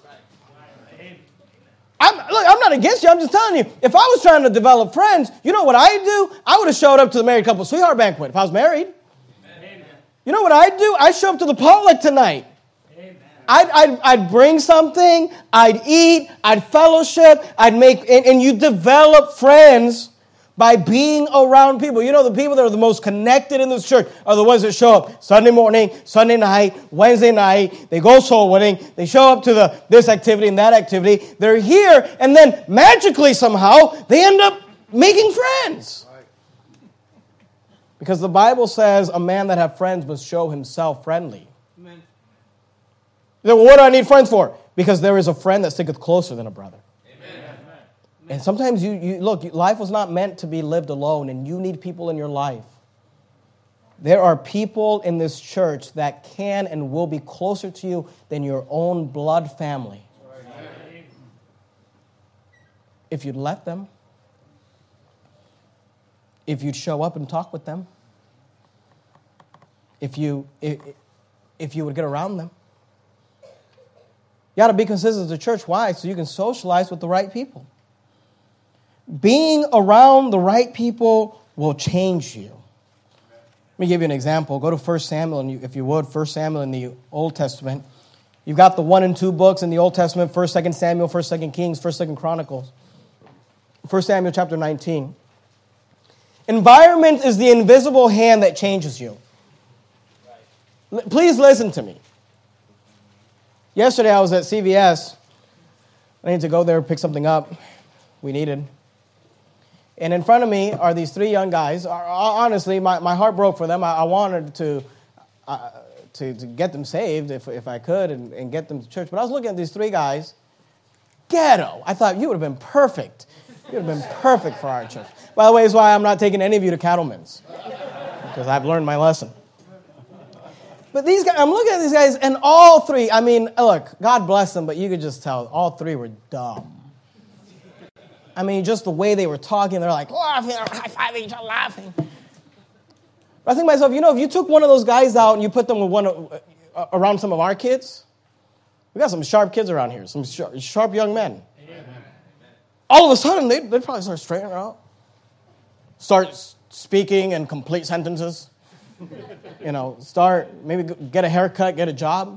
I'm, look, I'm not against you. I'm just telling you, if I was trying to develop friends, you know what I'd do? I would have showed up to the married couple sweetheart banquet if I was married. Amen. You know what I'd do? I'd show up to the potluck tonight. I'd, I'd, I'd bring something, I'd eat, I'd fellowship, I'd make, and, and you develop friends by being around people. You know, the people that are the most connected in this church are the ones that show up Sunday morning, Sunday night, Wednesday night. They go soul winning. They show up to the this activity and that activity. They're here, and then magically somehow they end up making friends. Because the Bible says a man that hath friends must show himself friendly. Amen. Well, what do I need friends for? Because there is a friend that sticketh closer than a brother. Amen. And sometimes you, you look, life was not meant to be lived alone, and you need people in your life. There are people in this church that can and will be closer to you than your own blood family. Amen. If you'd let them, if you'd show up and talk with them, if you if, if you would get around them. You got to be consistent as a church. Why? So you can socialize with the right people. Being around the right people will change you. Let me give you an example. Go to First Samuel, and you, if you would, First Samuel in the Old Testament. You've got the one and two books in the Old Testament, First, Second Samuel, First, Second Kings, First, Second Chronicles. First Samuel chapter nineteen. Environment is the invisible hand that changes you. Please listen to me. Yesterday I was at C V S. I needed to go there, pick something up we needed. And in front of me are these three young guys. Honestly, my, my heart broke for them. I, I wanted to, uh, to to get them saved if if I could and, and get them to church. But I was looking at these three guys. Ghetto. I thought you would have been perfect. You would have been perfect for our church. By the way, that's why I'm not taking any of you to Cattleman's. Because I've learned my lesson. But these guys, I'm looking at these guys, and all three, I mean, look, God bless them, but you could just tell all three were dumb. I mean, just the way they were talking, they're like, laughing, high-fiving each other, laughing. But I think to myself, you know, if you took one of those guys out and you put them with one of, uh, around some of our kids, we got some sharp kids around here, some sharp, sharp young men. Amen. All of a sudden, they'd, they'd probably start straightening out, start speaking in complete sentences. You know, start, maybe get a haircut, get a job.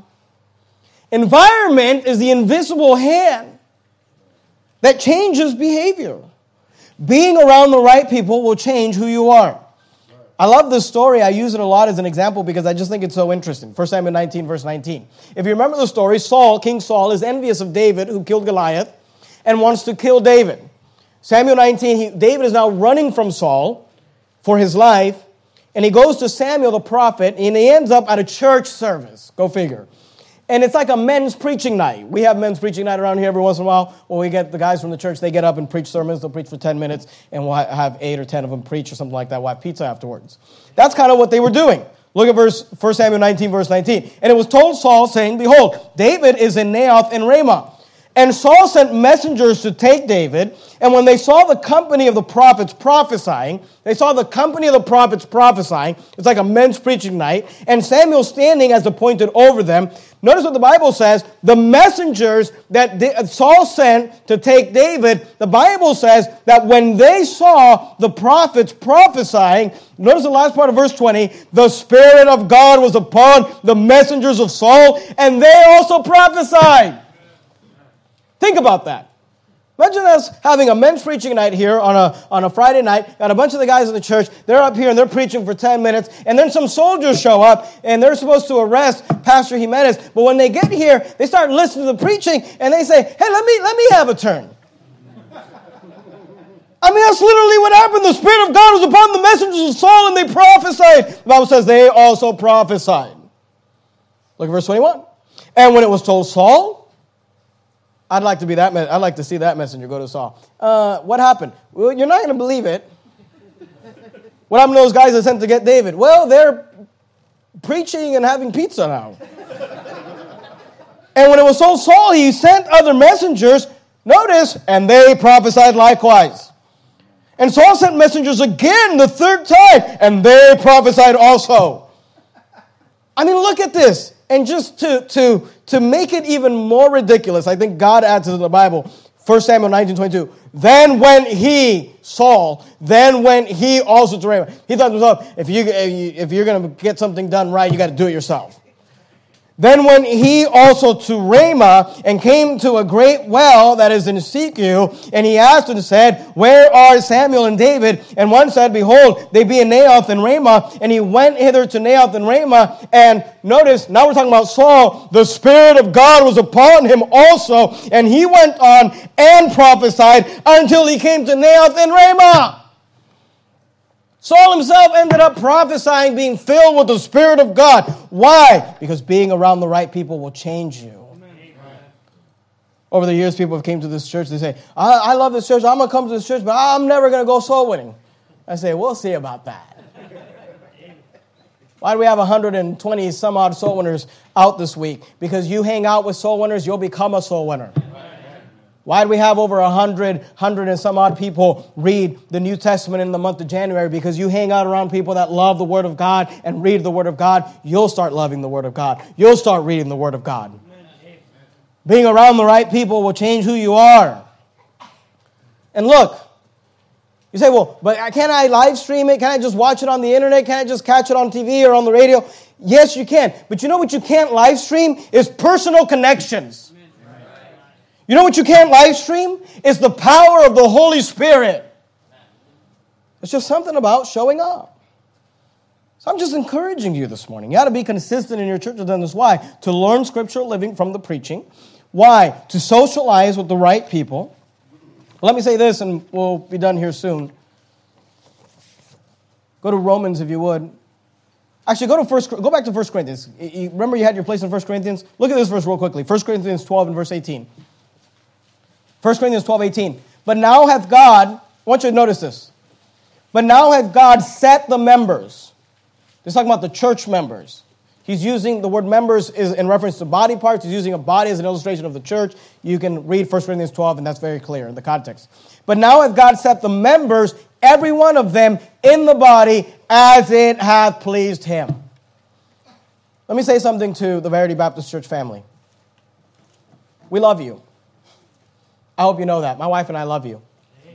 Environment is the invisible hand that changes behavior. Being around the right people will change who you are. I love this story. I use it a lot as an example because I just think it's so interesting. First Samuel nineteen, verse nineteen. If you remember the story, Saul, King Saul, is envious of David, who killed Goliath, and wants to kill David. Samuel nineteen, he, David is now running from Saul for his life, and he goes to Samuel the prophet, and he ends up at a church service. Go figure. And it's like a men's preaching night. We have men's preaching night around here every once in a while. Well, we get the guys from the church, they get up and preach sermons. They'll preach for ten minutes, and we'll have eight or ten of them preach or something like that. We'll have pizza afterwards. That's kind of what they were doing. Look at verse First Samuel nineteen, verse nineteen. And it was told Saul, saying, Behold, David is in Naioth in Ramah. And Saul sent messengers to take David, and when they saw the company of the prophets prophesying, they saw the company of the prophets prophesying, it's like a men's preaching night, and Samuel standing as appointed over them. Notice what the Bible says, the messengers that Saul sent to take David, the Bible says that when they saw the prophets prophesying, notice the last part of verse twenty, the Spirit of God was upon the messengers of Saul, and they also prophesied. Think about that. Imagine us having a men's preaching night here on a, on a Friday night. Got a bunch of the guys in the church. They're up here and they're preaching for ten minutes. And then some soldiers show up and they're supposed to arrest Pastor Jimenez. But when they get here, they start listening to the preaching and they say, hey, let me, let me have a turn. I mean, that's literally what happened. The Spirit of God was upon the messengers of Saul and they prophesied. The Bible says they also prophesied. Look at verse twenty-one. And when it was told Saul, I'd like to be that. Me- I'd like to see that messenger go to Saul. Uh, what happened? Well, you're not going to believe it. What happened to those guys that sent to get David? Well, they're preaching and having pizza now. And when it was told Saul, he sent other messengers. Notice, and they prophesied likewise. And Saul sent messengers again the third time, and they prophesied also. I mean, look at this. And just to, to, to make it even more ridiculous, I think God adds to the Bible, First Samuel nineteen twenty-two. Then when he, Saul, then when he also to Ramah. He thought to himself, if, you, if you're going to get something done right, you got to do it yourself. Then when he also to Ramah and came to a great well that is in Secu, and he asked and said, where are Samuel and David? And one said, behold, they be in Naioth and Ramah. And he went hither to Naioth and Ramah. And notice, now we're talking about Saul. The Spirit of God was upon him also. And he went on and prophesied until he came to Naioth and Ramah. Saul himself ended up prophesying, being filled with the Spirit of God. Why? Because being around the right people will change you. Amen. Over the years, people have came to this church. They say, I, I love this church. I'm going to come to this church, but I'm never going to go soul winning. I say, we'll see about that. Why do we have one hundred twenty some odd soul winners out this week? Because you hang out with soul winners, you'll become a soul winner. Why do we have over a hundred, hundred and some odd people read the New Testament in the month of January? Because you hang out around people that love the Word of God and read the Word of God, you'll start loving the Word of God. You'll start reading the Word of God. Amen. Being around the right people will change who you are. And look, you say, well, but can't I live stream it? Can I just watch it on the internet? Can I just catch it on T V or on the radio? Yes, you can. But you know what you can't live stream? Is personal connections. You know what you can't live stream? It's the power of the Holy Spirit. It's just something about showing up. So I'm just encouraging you this morning. You got to be consistent in your church attendance. Why? To learn scriptural living from the preaching. Why? To socialize with the right people. Let me say this, and we'll be done here soon. Go to Romans, if you would. Actually, go to first. Go back to First Corinthians. You, remember you had your place in First Corinthians? Look at this verse real quickly. First Corinthians twelve and verse eighteen. First Corinthians twelve, eighteen. But now hath God, I want you to notice this. But now hath God set the members. He's talking about the church members. He's using, the word members is in reference to body parts. He's using a body as an illustration of the church. You can read First Corinthians twelve, and that's very clear in the context. But now hath God set the members, every one of them, in the body as it hath pleased him. Let me say something to the Verity Baptist Church family. We love you. I hope you know that. My wife and I love you.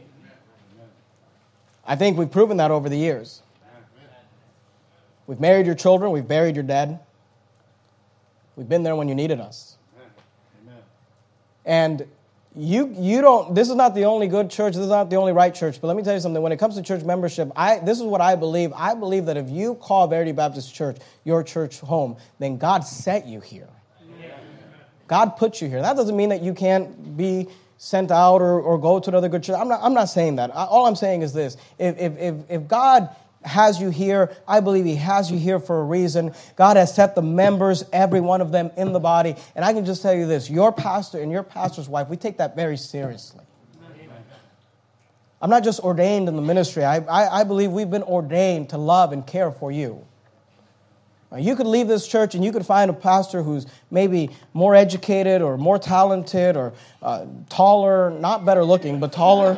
I think we've proven that over the years. We've married your children. We've buried your dead. We've been there when you needed us. And You you don't. This is not the only good church. This is not the only right church. But let me tell you something. When it comes to church membership, I this is what I believe. I believe that if you call Verity Baptist Church your church home, then God set you here. God put you here. That doesn't mean that you can't be sent out or, or go to another good church. I'm not. I'm not saying that. I, all I'm saying is this: if if if, if God has you here, I believe He has you here for a reason. God has set the members, every one of them, in the body. And I can just tell you this, your pastor and your pastor's wife, we take that very seriously. Amen. I'm not just ordained in the ministry. I, I, I believe we've been ordained to love and care for you. Now, you could leave this church and you could find a pastor who's maybe more educated or more talented or uh, taller, not better looking, but taller.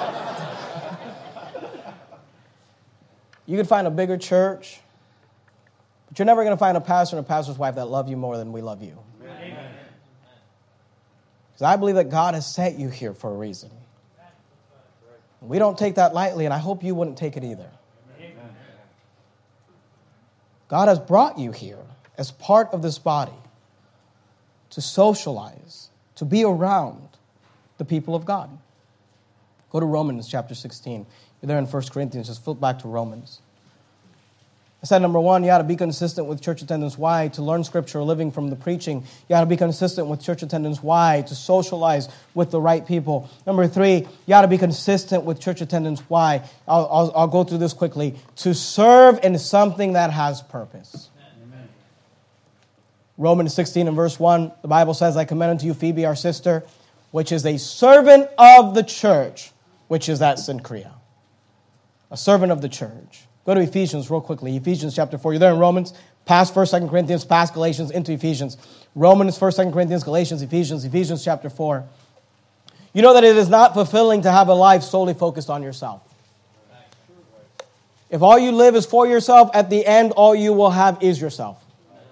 You could find a bigger church, but you're never going to find a pastor and a pastor's wife that love you more than we love you. Because I believe that God has set you here for a reason. We don't take that lightly, and I hope you wouldn't take it either. God has brought you here as part of this body to socialize, to be around the people of God. Go to Romans chapter sixteen. You're there in First Corinthians. Just flip back to Romans. I said, number one, you got to be consistent with church attendance. Why? To learn Scripture, living from the preaching. You got to be consistent with church attendance. Why? To socialize with the right people. Number three, you got to be consistent with church attendance. Why? I'll, I'll, I'll go through this quickly. To serve in something that has purpose. Amen. Romans sixteen and verse one, the Bible says, I commend unto you Phoebe, our sister, which is a servant of the church, which is at Cenchrea. A servant of the church. Go to Ephesians real quickly. Ephesians chapter four. You're there in Romans. Past First, Second Corinthians, past Galatians, into Ephesians. Romans, First, Second Corinthians, Galatians, Ephesians, Ephesians chapter four. You know that it is not fulfilling to have a life solely focused on yourself. If all you live is for yourself, at the end, all you will have is yourself.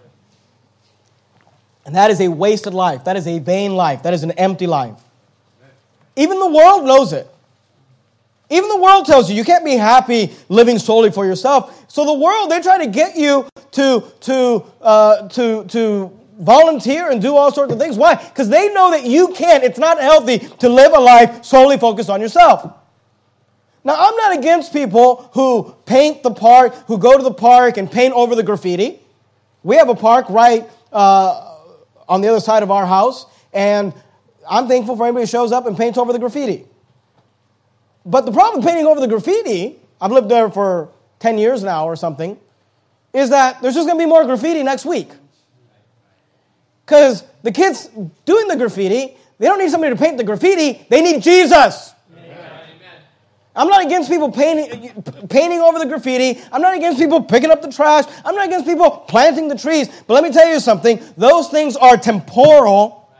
And that is a wasted life. That is a vain life. That is an empty life. Even the world knows it. Even the world tells you you can't be happy living solely for yourself. So the world, they try to get you to, to, uh, to, to volunteer and do all sorts of things. Why? Because they know that you can't. It's not healthy to live a life solely focused on yourself. Now, I'm not against people who paint the park, who go to the park and paint over the graffiti. We have a park right uh, on the other side of our house, and I'm thankful for anybody who shows up and paints over the graffiti. But the problem with painting over the graffiti, I've lived there for ten years now or something, is that there's just going to be more graffiti next week. Because the kids doing the graffiti, they don't need somebody to paint the graffiti, they need Jesus. Amen. I'm not against people painting, painting over the graffiti. I'm not against people picking up the trash. I'm not against people planting the trees. But let me tell you something, those things are temporal.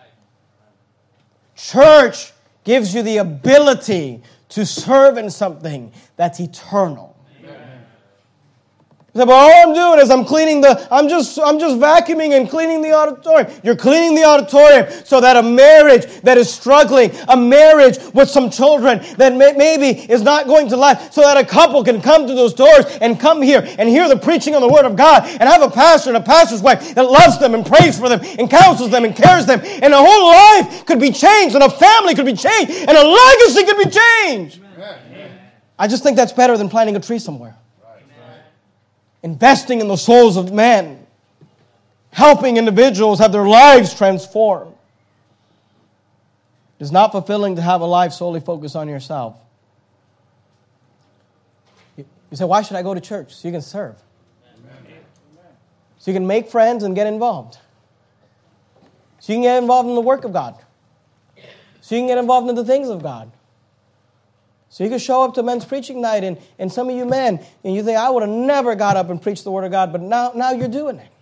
Church gives you the ability to serve in something that's eternal. But all I'm doing is I'm cleaning the, I'm just, I'm just vacuuming and cleaning the auditorium. You're cleaning the auditorium so that a marriage that is struggling, a marriage with some children that may, maybe is not going to last, so that a couple can come to those doors and come here and hear the preaching of the Word of God and have a pastor and a pastor's wife that loves them and prays for them and counsels them and cares them. And a whole life could be changed and a family could be changed and a legacy could be changed. Amen. I just think that's better than planting a tree somewhere. Investing in the souls of men, helping individuals have their lives transformed. It is not fulfilling to have a life solely focused on yourself. You say, why should I go to church? So you can serve. Amen. So you can make friends and get involved. So you can get involved in the work of God. So you can get involved in the things of God. So you can show up to men's preaching night, and, and some of you men, and you think, I would have never got up and preached the Word of God, but now, now you're doing it.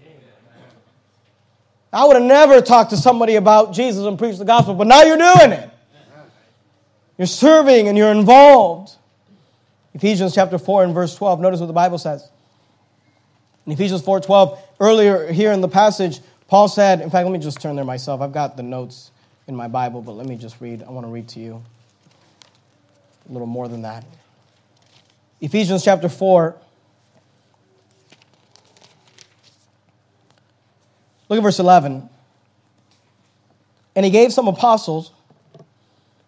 I would have never talked to somebody about Jesus and preached the gospel, but now you're doing it. You're serving and you're involved. Ephesians chapter four and verse twelve, notice what the Bible says. In Ephesians four twelve, earlier here in the passage, Paul said, in fact, let me just turn there myself. I've got the notes in my Bible, but let me just read. I want to read to you a little more than that. Ephesians chapter four. Look at verse eleven. And he gave some apostles,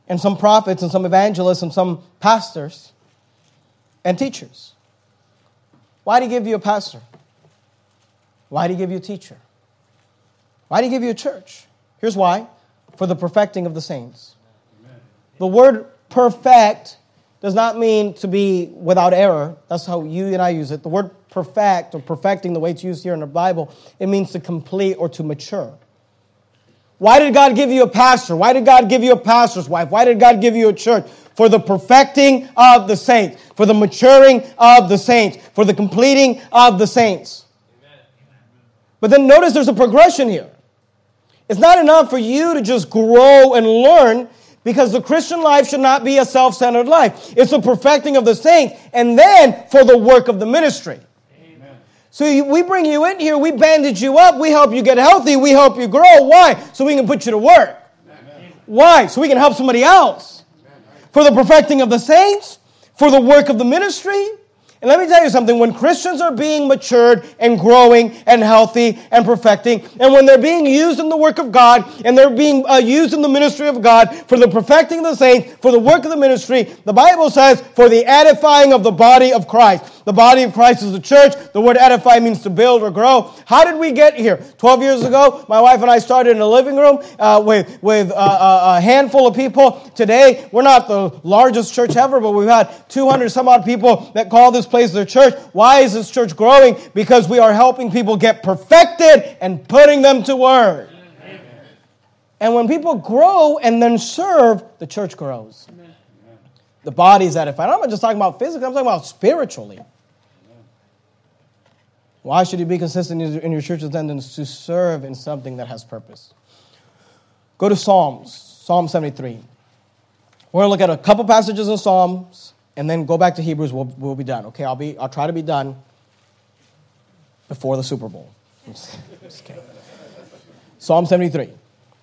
and some prophets and some evangelists and some pastors and teachers. Why did he give you a pastor? Why did he give you a teacher? Why did he give you a church? Here's why. For the perfecting of the saints. Amen. The word perfect does not mean to be without error. That's how you and I use it. The word perfect or perfecting, the way it's used here in the Bible, it means to complete or to mature. Why did God give you a pastor? Why did God give you a pastor's wife? Why did God give you a church? For the perfecting of the saints, for the maturing of the saints, for the completing of the saints. Amen. But then notice there's a progression here. It's not enough for you to just grow and learn, because the Christian life should not be a self-centered life. It's the perfecting of the saints, and then for the work of the ministry. Amen. So you, we bring you in here, we bandage you up, we help you get healthy, we help you grow. Why? So we can put you to work. Amen. Why? So we can help somebody else. Amen. For the perfecting of the saints, for the work of the ministry. And let me tell you something, when Christians are being matured and growing and healthy and perfecting, and when they're being used in the work of God, and they're being uh, used in the ministry of God, for the perfecting of the saints, for the work of the ministry, the Bible says, for the edifying of the body of Christ. The body of Christ is the church. The word edify means to build or grow. How did we get here? Twelve years ago, my wife and I started in a living room uh, with, with uh, a handful of people. Today, we're not the largest church ever, but we've had two hundred some odd people that call this place their church. Why is this church growing? Because we are helping people get perfected and putting them to work. Amen. And when people grow and then serve, the church grows. Amen. The body's edified. I'm not just talking about physically, I'm talking about spiritually. Amen. Why should you be consistent in your church attendance? To serve in something that has purpose. Go to Psalms, Psalm seventy-three. We're going to look at a couple passages in Psalms, and then go back to Hebrews. We'll, we'll be done. Okay, I'll be. I'll try to be done before the Super Bowl. I'm just, I'm just kidding. Psalm seventy-three.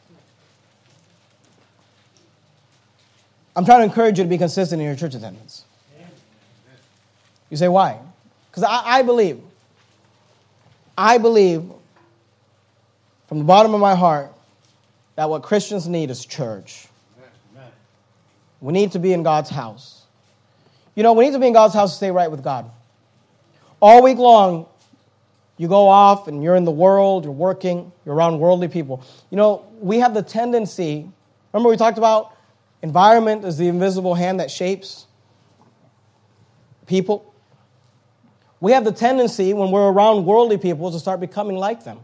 I'm trying to encourage you to be consistent in your church attendance. You say, why? Because I, I believe, I believe from the bottom of my heart that what Christians need is church. We need to be in God's house. You know, we need to be in God's house to stay right with God. All week long, you go off and you're in the world, you're working, you're around worldly people. You know, we have the tendency, remember we talked about environment is the invisible hand that shapes people. We have the tendency when we're around worldly people to start becoming like them.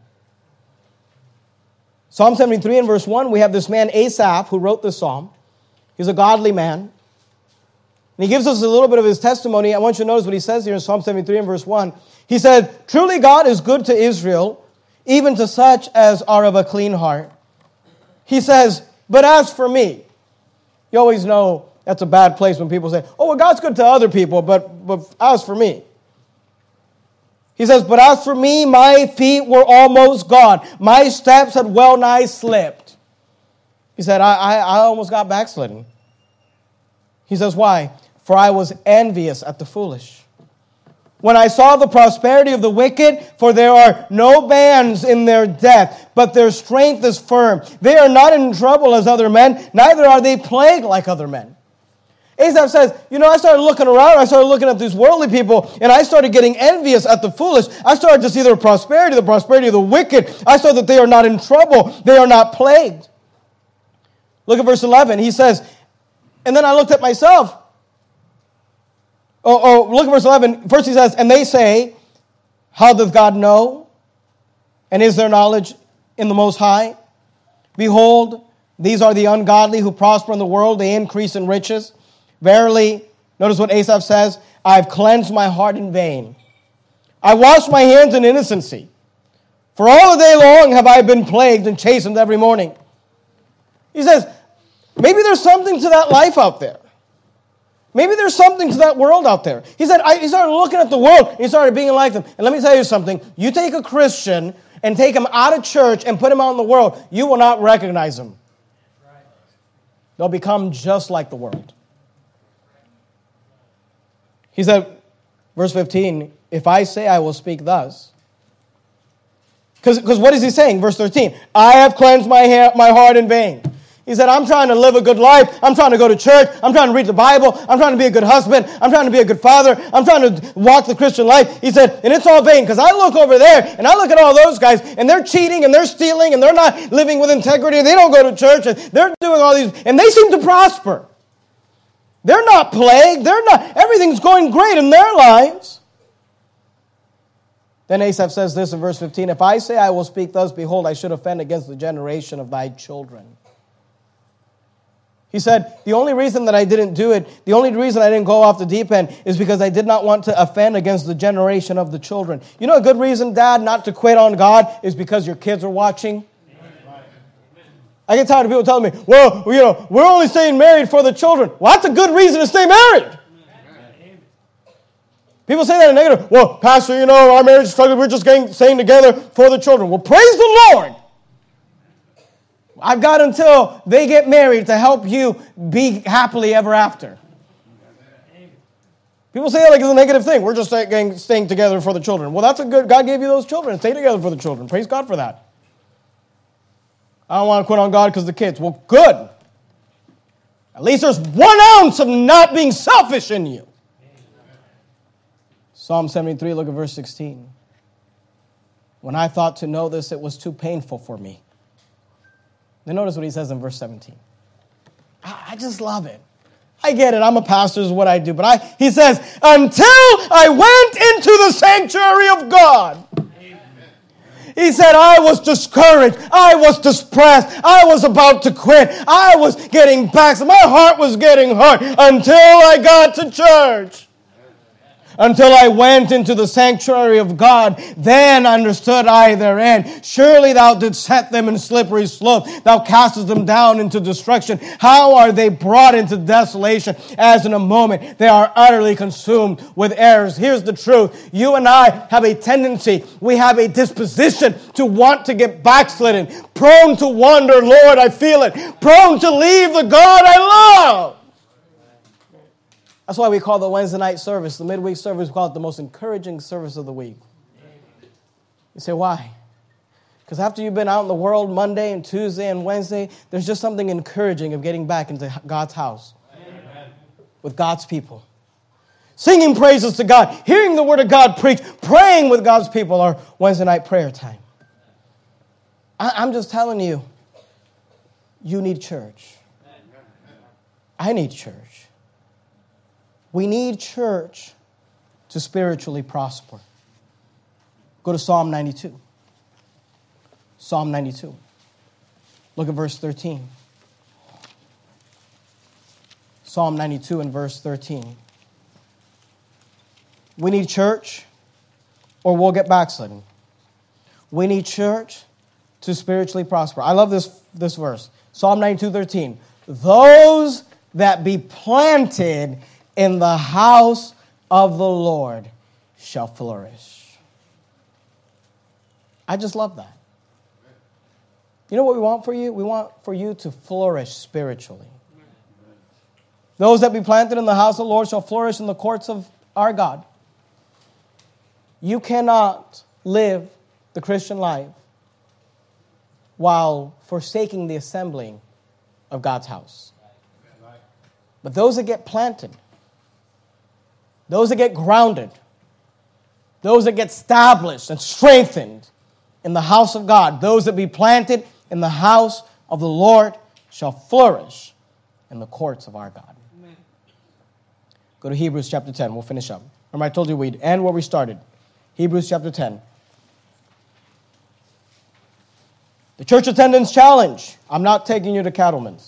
Psalm seventy-three and verse one, we have this man Asaph who wrote this psalm. He's a godly man. And he gives us a little bit of his testimony. I want you to notice what he says here in Psalm seventy-three and verse one. He said, truly God is good to Israel, even to such as are of a clean heart. He says, but as for me, you always know that's a bad place when people say, oh, well, God's good to other people, but, but as for me. He says, but as for me, my feet were almost gone. My steps had well nigh slipped. He said, I, I, I almost got backslidden. He says, why? For I was envious at the foolish. When I saw the prosperity of the wicked, for there are no bands in their death, but their strength is firm. They are not in trouble as other men, neither are they plagued like other men. Asaph says, you know, I started looking around, I started looking at these worldly people, and I started getting envious at the foolish. I started to see their prosperity, the prosperity of the wicked. I saw that they are not in trouble, they are not plagued. Look at verse eleven. He says, and then I looked at myself. Oh, oh, look at verse eleven. First he says, and they say, how doth God know? And is there knowledge in the Most High? Behold, these are the ungodly who prosper in the world. They increase in riches. Verily, notice what Asaph says, I have cleansed my heart in vain. I washed my hands in innocency. For all the day long have I been plagued and chastened every morning. He says, maybe there's something to that life out there. Maybe there's something to that world out there. He said, I, he started looking at the world, and he started being like them. And let me tell you something. You take a Christian and take him out of church and put him out in the world, you will not recognize him. They'll become just like the world. He said, verse fifteen, if I say I will speak thus. Because what is he saying? Verse thirteen, I have cleansed my, hair, my heart in vain. He said, I'm trying to live a good life. I'm trying to go to church. I'm trying to read the Bible. I'm trying to be a good husband. I'm trying to be a good father. I'm trying to walk the Christian life. He said, and it's all vain because I look over there and I look at all those guys and they're cheating and they're stealing and they're not living with integrity. They don't go to church and they're doing all these and they seem to prosper. They're not plagued. They're not. Everything's going great in their lives. Then Asaph says this in verse fifteen, if I say I will speak thus, behold, I should offend against the generation of thy children. He said, the only reason that I didn't do it, the only reason I didn't go off the deep end is because I did not want to offend against the generation of the children. You know a good reason, Dad, not to quit on God is because your kids are watching? I get tired of people telling me, well, you know, we're only staying married for the children. Well, that's a good reason to stay married. People say that in negative. Well, Pastor, you know, our marriage is struggling. We're just getting, staying together for the children. Well, praise the Lord. I've got until they get married to help you be happily ever after. People say that like it's a negative thing. We're just staying, staying together for the children. Well, that's a good, God gave you those children. Stay together for the children. Praise God for that. I don't want to quit on God because of the kids. Well, good. At least there's one ounce of not being selfish in you. Psalm seventy-three, look at verse sixteen. When I thought to know this, it was too painful for me. Then notice what he says in verse seventeen. I, I just love it. I get it. I'm a pastor, is what I do. But I, he says, until I went into the sanctuary of God. Amen. He said, I was discouraged. I was depressed. I was about to quit. I was getting back. My heart was getting hurt until I got to church. Until I went into the sanctuary of God, then understood I their end. Surely thou didst set them in slippery slope. Thou castest them down into destruction. How are they brought into desolation? As in a moment they are utterly consumed with errors. Here's the truth. You and I have a tendency, we have a disposition to want to get backslidden. Prone to wander, Lord, I feel it. Prone to leave the God I love. That's why we call the Wednesday night service, the midweek service, we call it the most encouraging service of the week. You say, why? Because after you've been out in the world Monday and Tuesday and Wednesday, there's just something encouraging of getting back into God's house. Amen. With God's people. Singing praises to God, hearing the word of God preached, praying with God's people, our Wednesday night prayer time. I'm just telling you, you need church. I need church. We need church to spiritually prosper. Go to Psalm ninety-two. Psalm ninety-two. Look at verse thirteen. Psalm ninety-two and verse thirteen. We need church or we'll get backslidden. We need church to spiritually prosper. I love this, this verse. Psalm ninety-two, thirteen. Those that be planted in the house of the Lord shall flourish. I just love that. You know what we want for you? We want for you to flourish spiritually. Those that be planted in the house of the Lord shall flourish in the courts of our God. You cannot live the Christian life while forsaking the assembling of God's house. But those that get planted, those that get grounded, those that get established and strengthened in the house of God, those that be planted in the house of the Lord shall flourish in the courts of our God. Amen. Go to Hebrews chapter ten. We'll finish up. Remember I told you we'd end where we started. Hebrews chapter ten. The church attendance challenge. I'm not taking you to Cattleman's.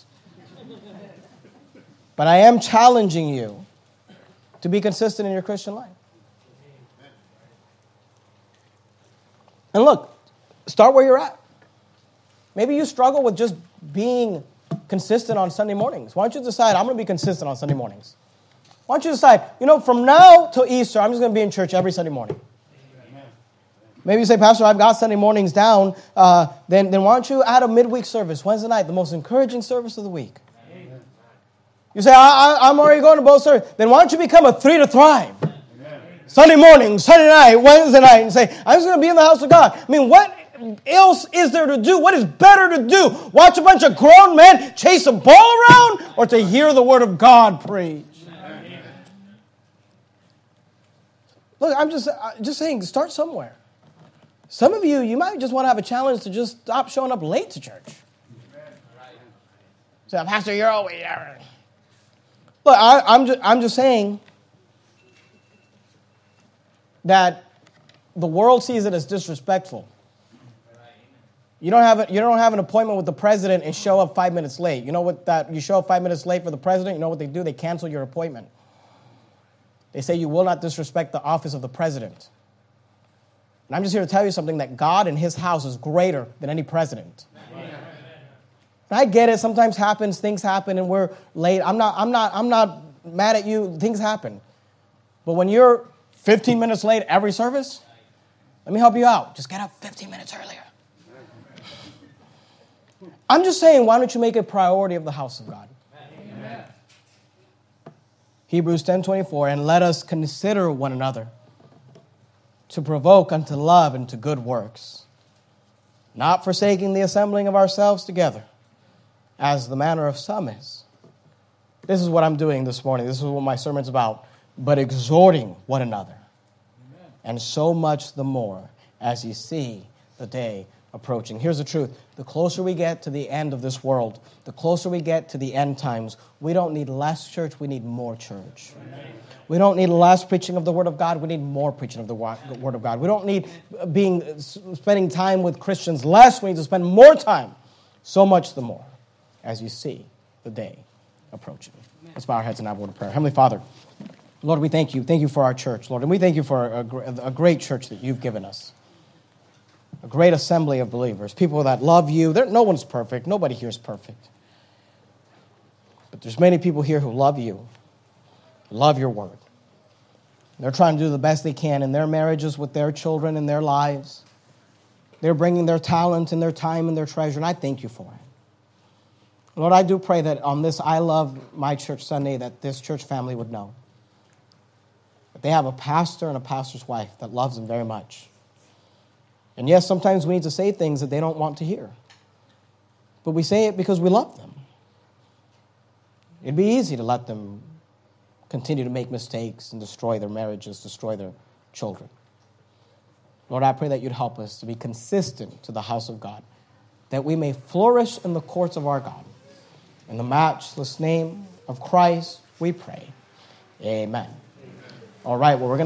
But I am challenging you to be consistent in your Christian life. And look, start where you're at. Maybe you struggle with just being consistent on Sunday mornings. Why don't you decide, I'm going to be consistent on Sunday mornings. Why don't you decide, you know, from now till Easter, I'm just going to be in church every Sunday morning. Maybe you say, Pastor, I've got Sunday mornings down. Uh, then, then why don't you add a midweek service, Wednesday night, the most encouraging service of the week. You say, I, I, I'm already going to both services. Then why don't you become a three to thrive? Amen. Sunday morning, Sunday night, Wednesday night, and say, I'm just going to be in the house of God. I mean, what else is there to do? What is better to do? Watch a bunch of grown men chase a ball around, or to hear the word of God preached? Look, I'm just, just saying, start somewhere. Some of you, you might just want to have a challenge to just stop showing up late to church. Say, Pastor, you're always there. Look, I, I'm just, I'm just saying that the world sees it as disrespectful. You don't have a, you don't have an appointment with the president and show up five minutes late. You know what that? You show up five minutes late for the president. You know what they do? They cancel your appointment. They say you will not disrespect the office of the president. And I'm just here to tell you something, that God in his house is greater than any president. Amen. And I get it. Sometimes happens, things happen, and we're late. I'm not, I'm not, I'm not mad at you. Things happen. But when you're fifteen minutes late every service, let me help you out. Just get up fifteen minutes earlier. I'm just saying, why don't you make it a priority of the house of God? Amen. Hebrews ten twenty-four, and let us consider one another to provoke unto love and to good works, not forsaking the assembling of ourselves together, as the manner of some is. This is what I'm doing this morning. This is what my sermon's about. But exhorting one another, Amen. And so much the more as you see the day approaching. Here's the truth. The closer we get to the end of this world, the closer we get to the end times, we don't need less church, we need more church. Amen. We don't need less preaching of the Word of God, we need more preaching of the Word of God. We don't need being spending time with Christians less, we need to spend more time, so much the more, as you see the day approaching. Let's bow our heads and have a word of prayer. Heavenly Father, Lord, we thank you. Thank you for our church, Lord, and we thank you for a, a great church that you've given us. A great assembly of believers, people that love you. There, no one's perfect. Nobody here is perfect. But there's many people here who love you, love your word. They're trying to do the best they can in their marriages, with their children, in their lives. They're bringing their talent and their time and their treasure, and I thank you for it. Lord, I do pray that on this I Love My Church Sunday, that this church family would know that they have a pastor and a pastor's wife that loves them very much. And yes, sometimes we need to say things that they don't want to hear. But we say it because we love them. It'd be easy to let them continue to make mistakes and destroy their marriages, destroy their children. Lord, I pray that you'd help us to be consistent to the house of God, that we may flourish in the courts of our God. In the matchless name of Christ, we pray. Amen. Amen. All right, well, we're going to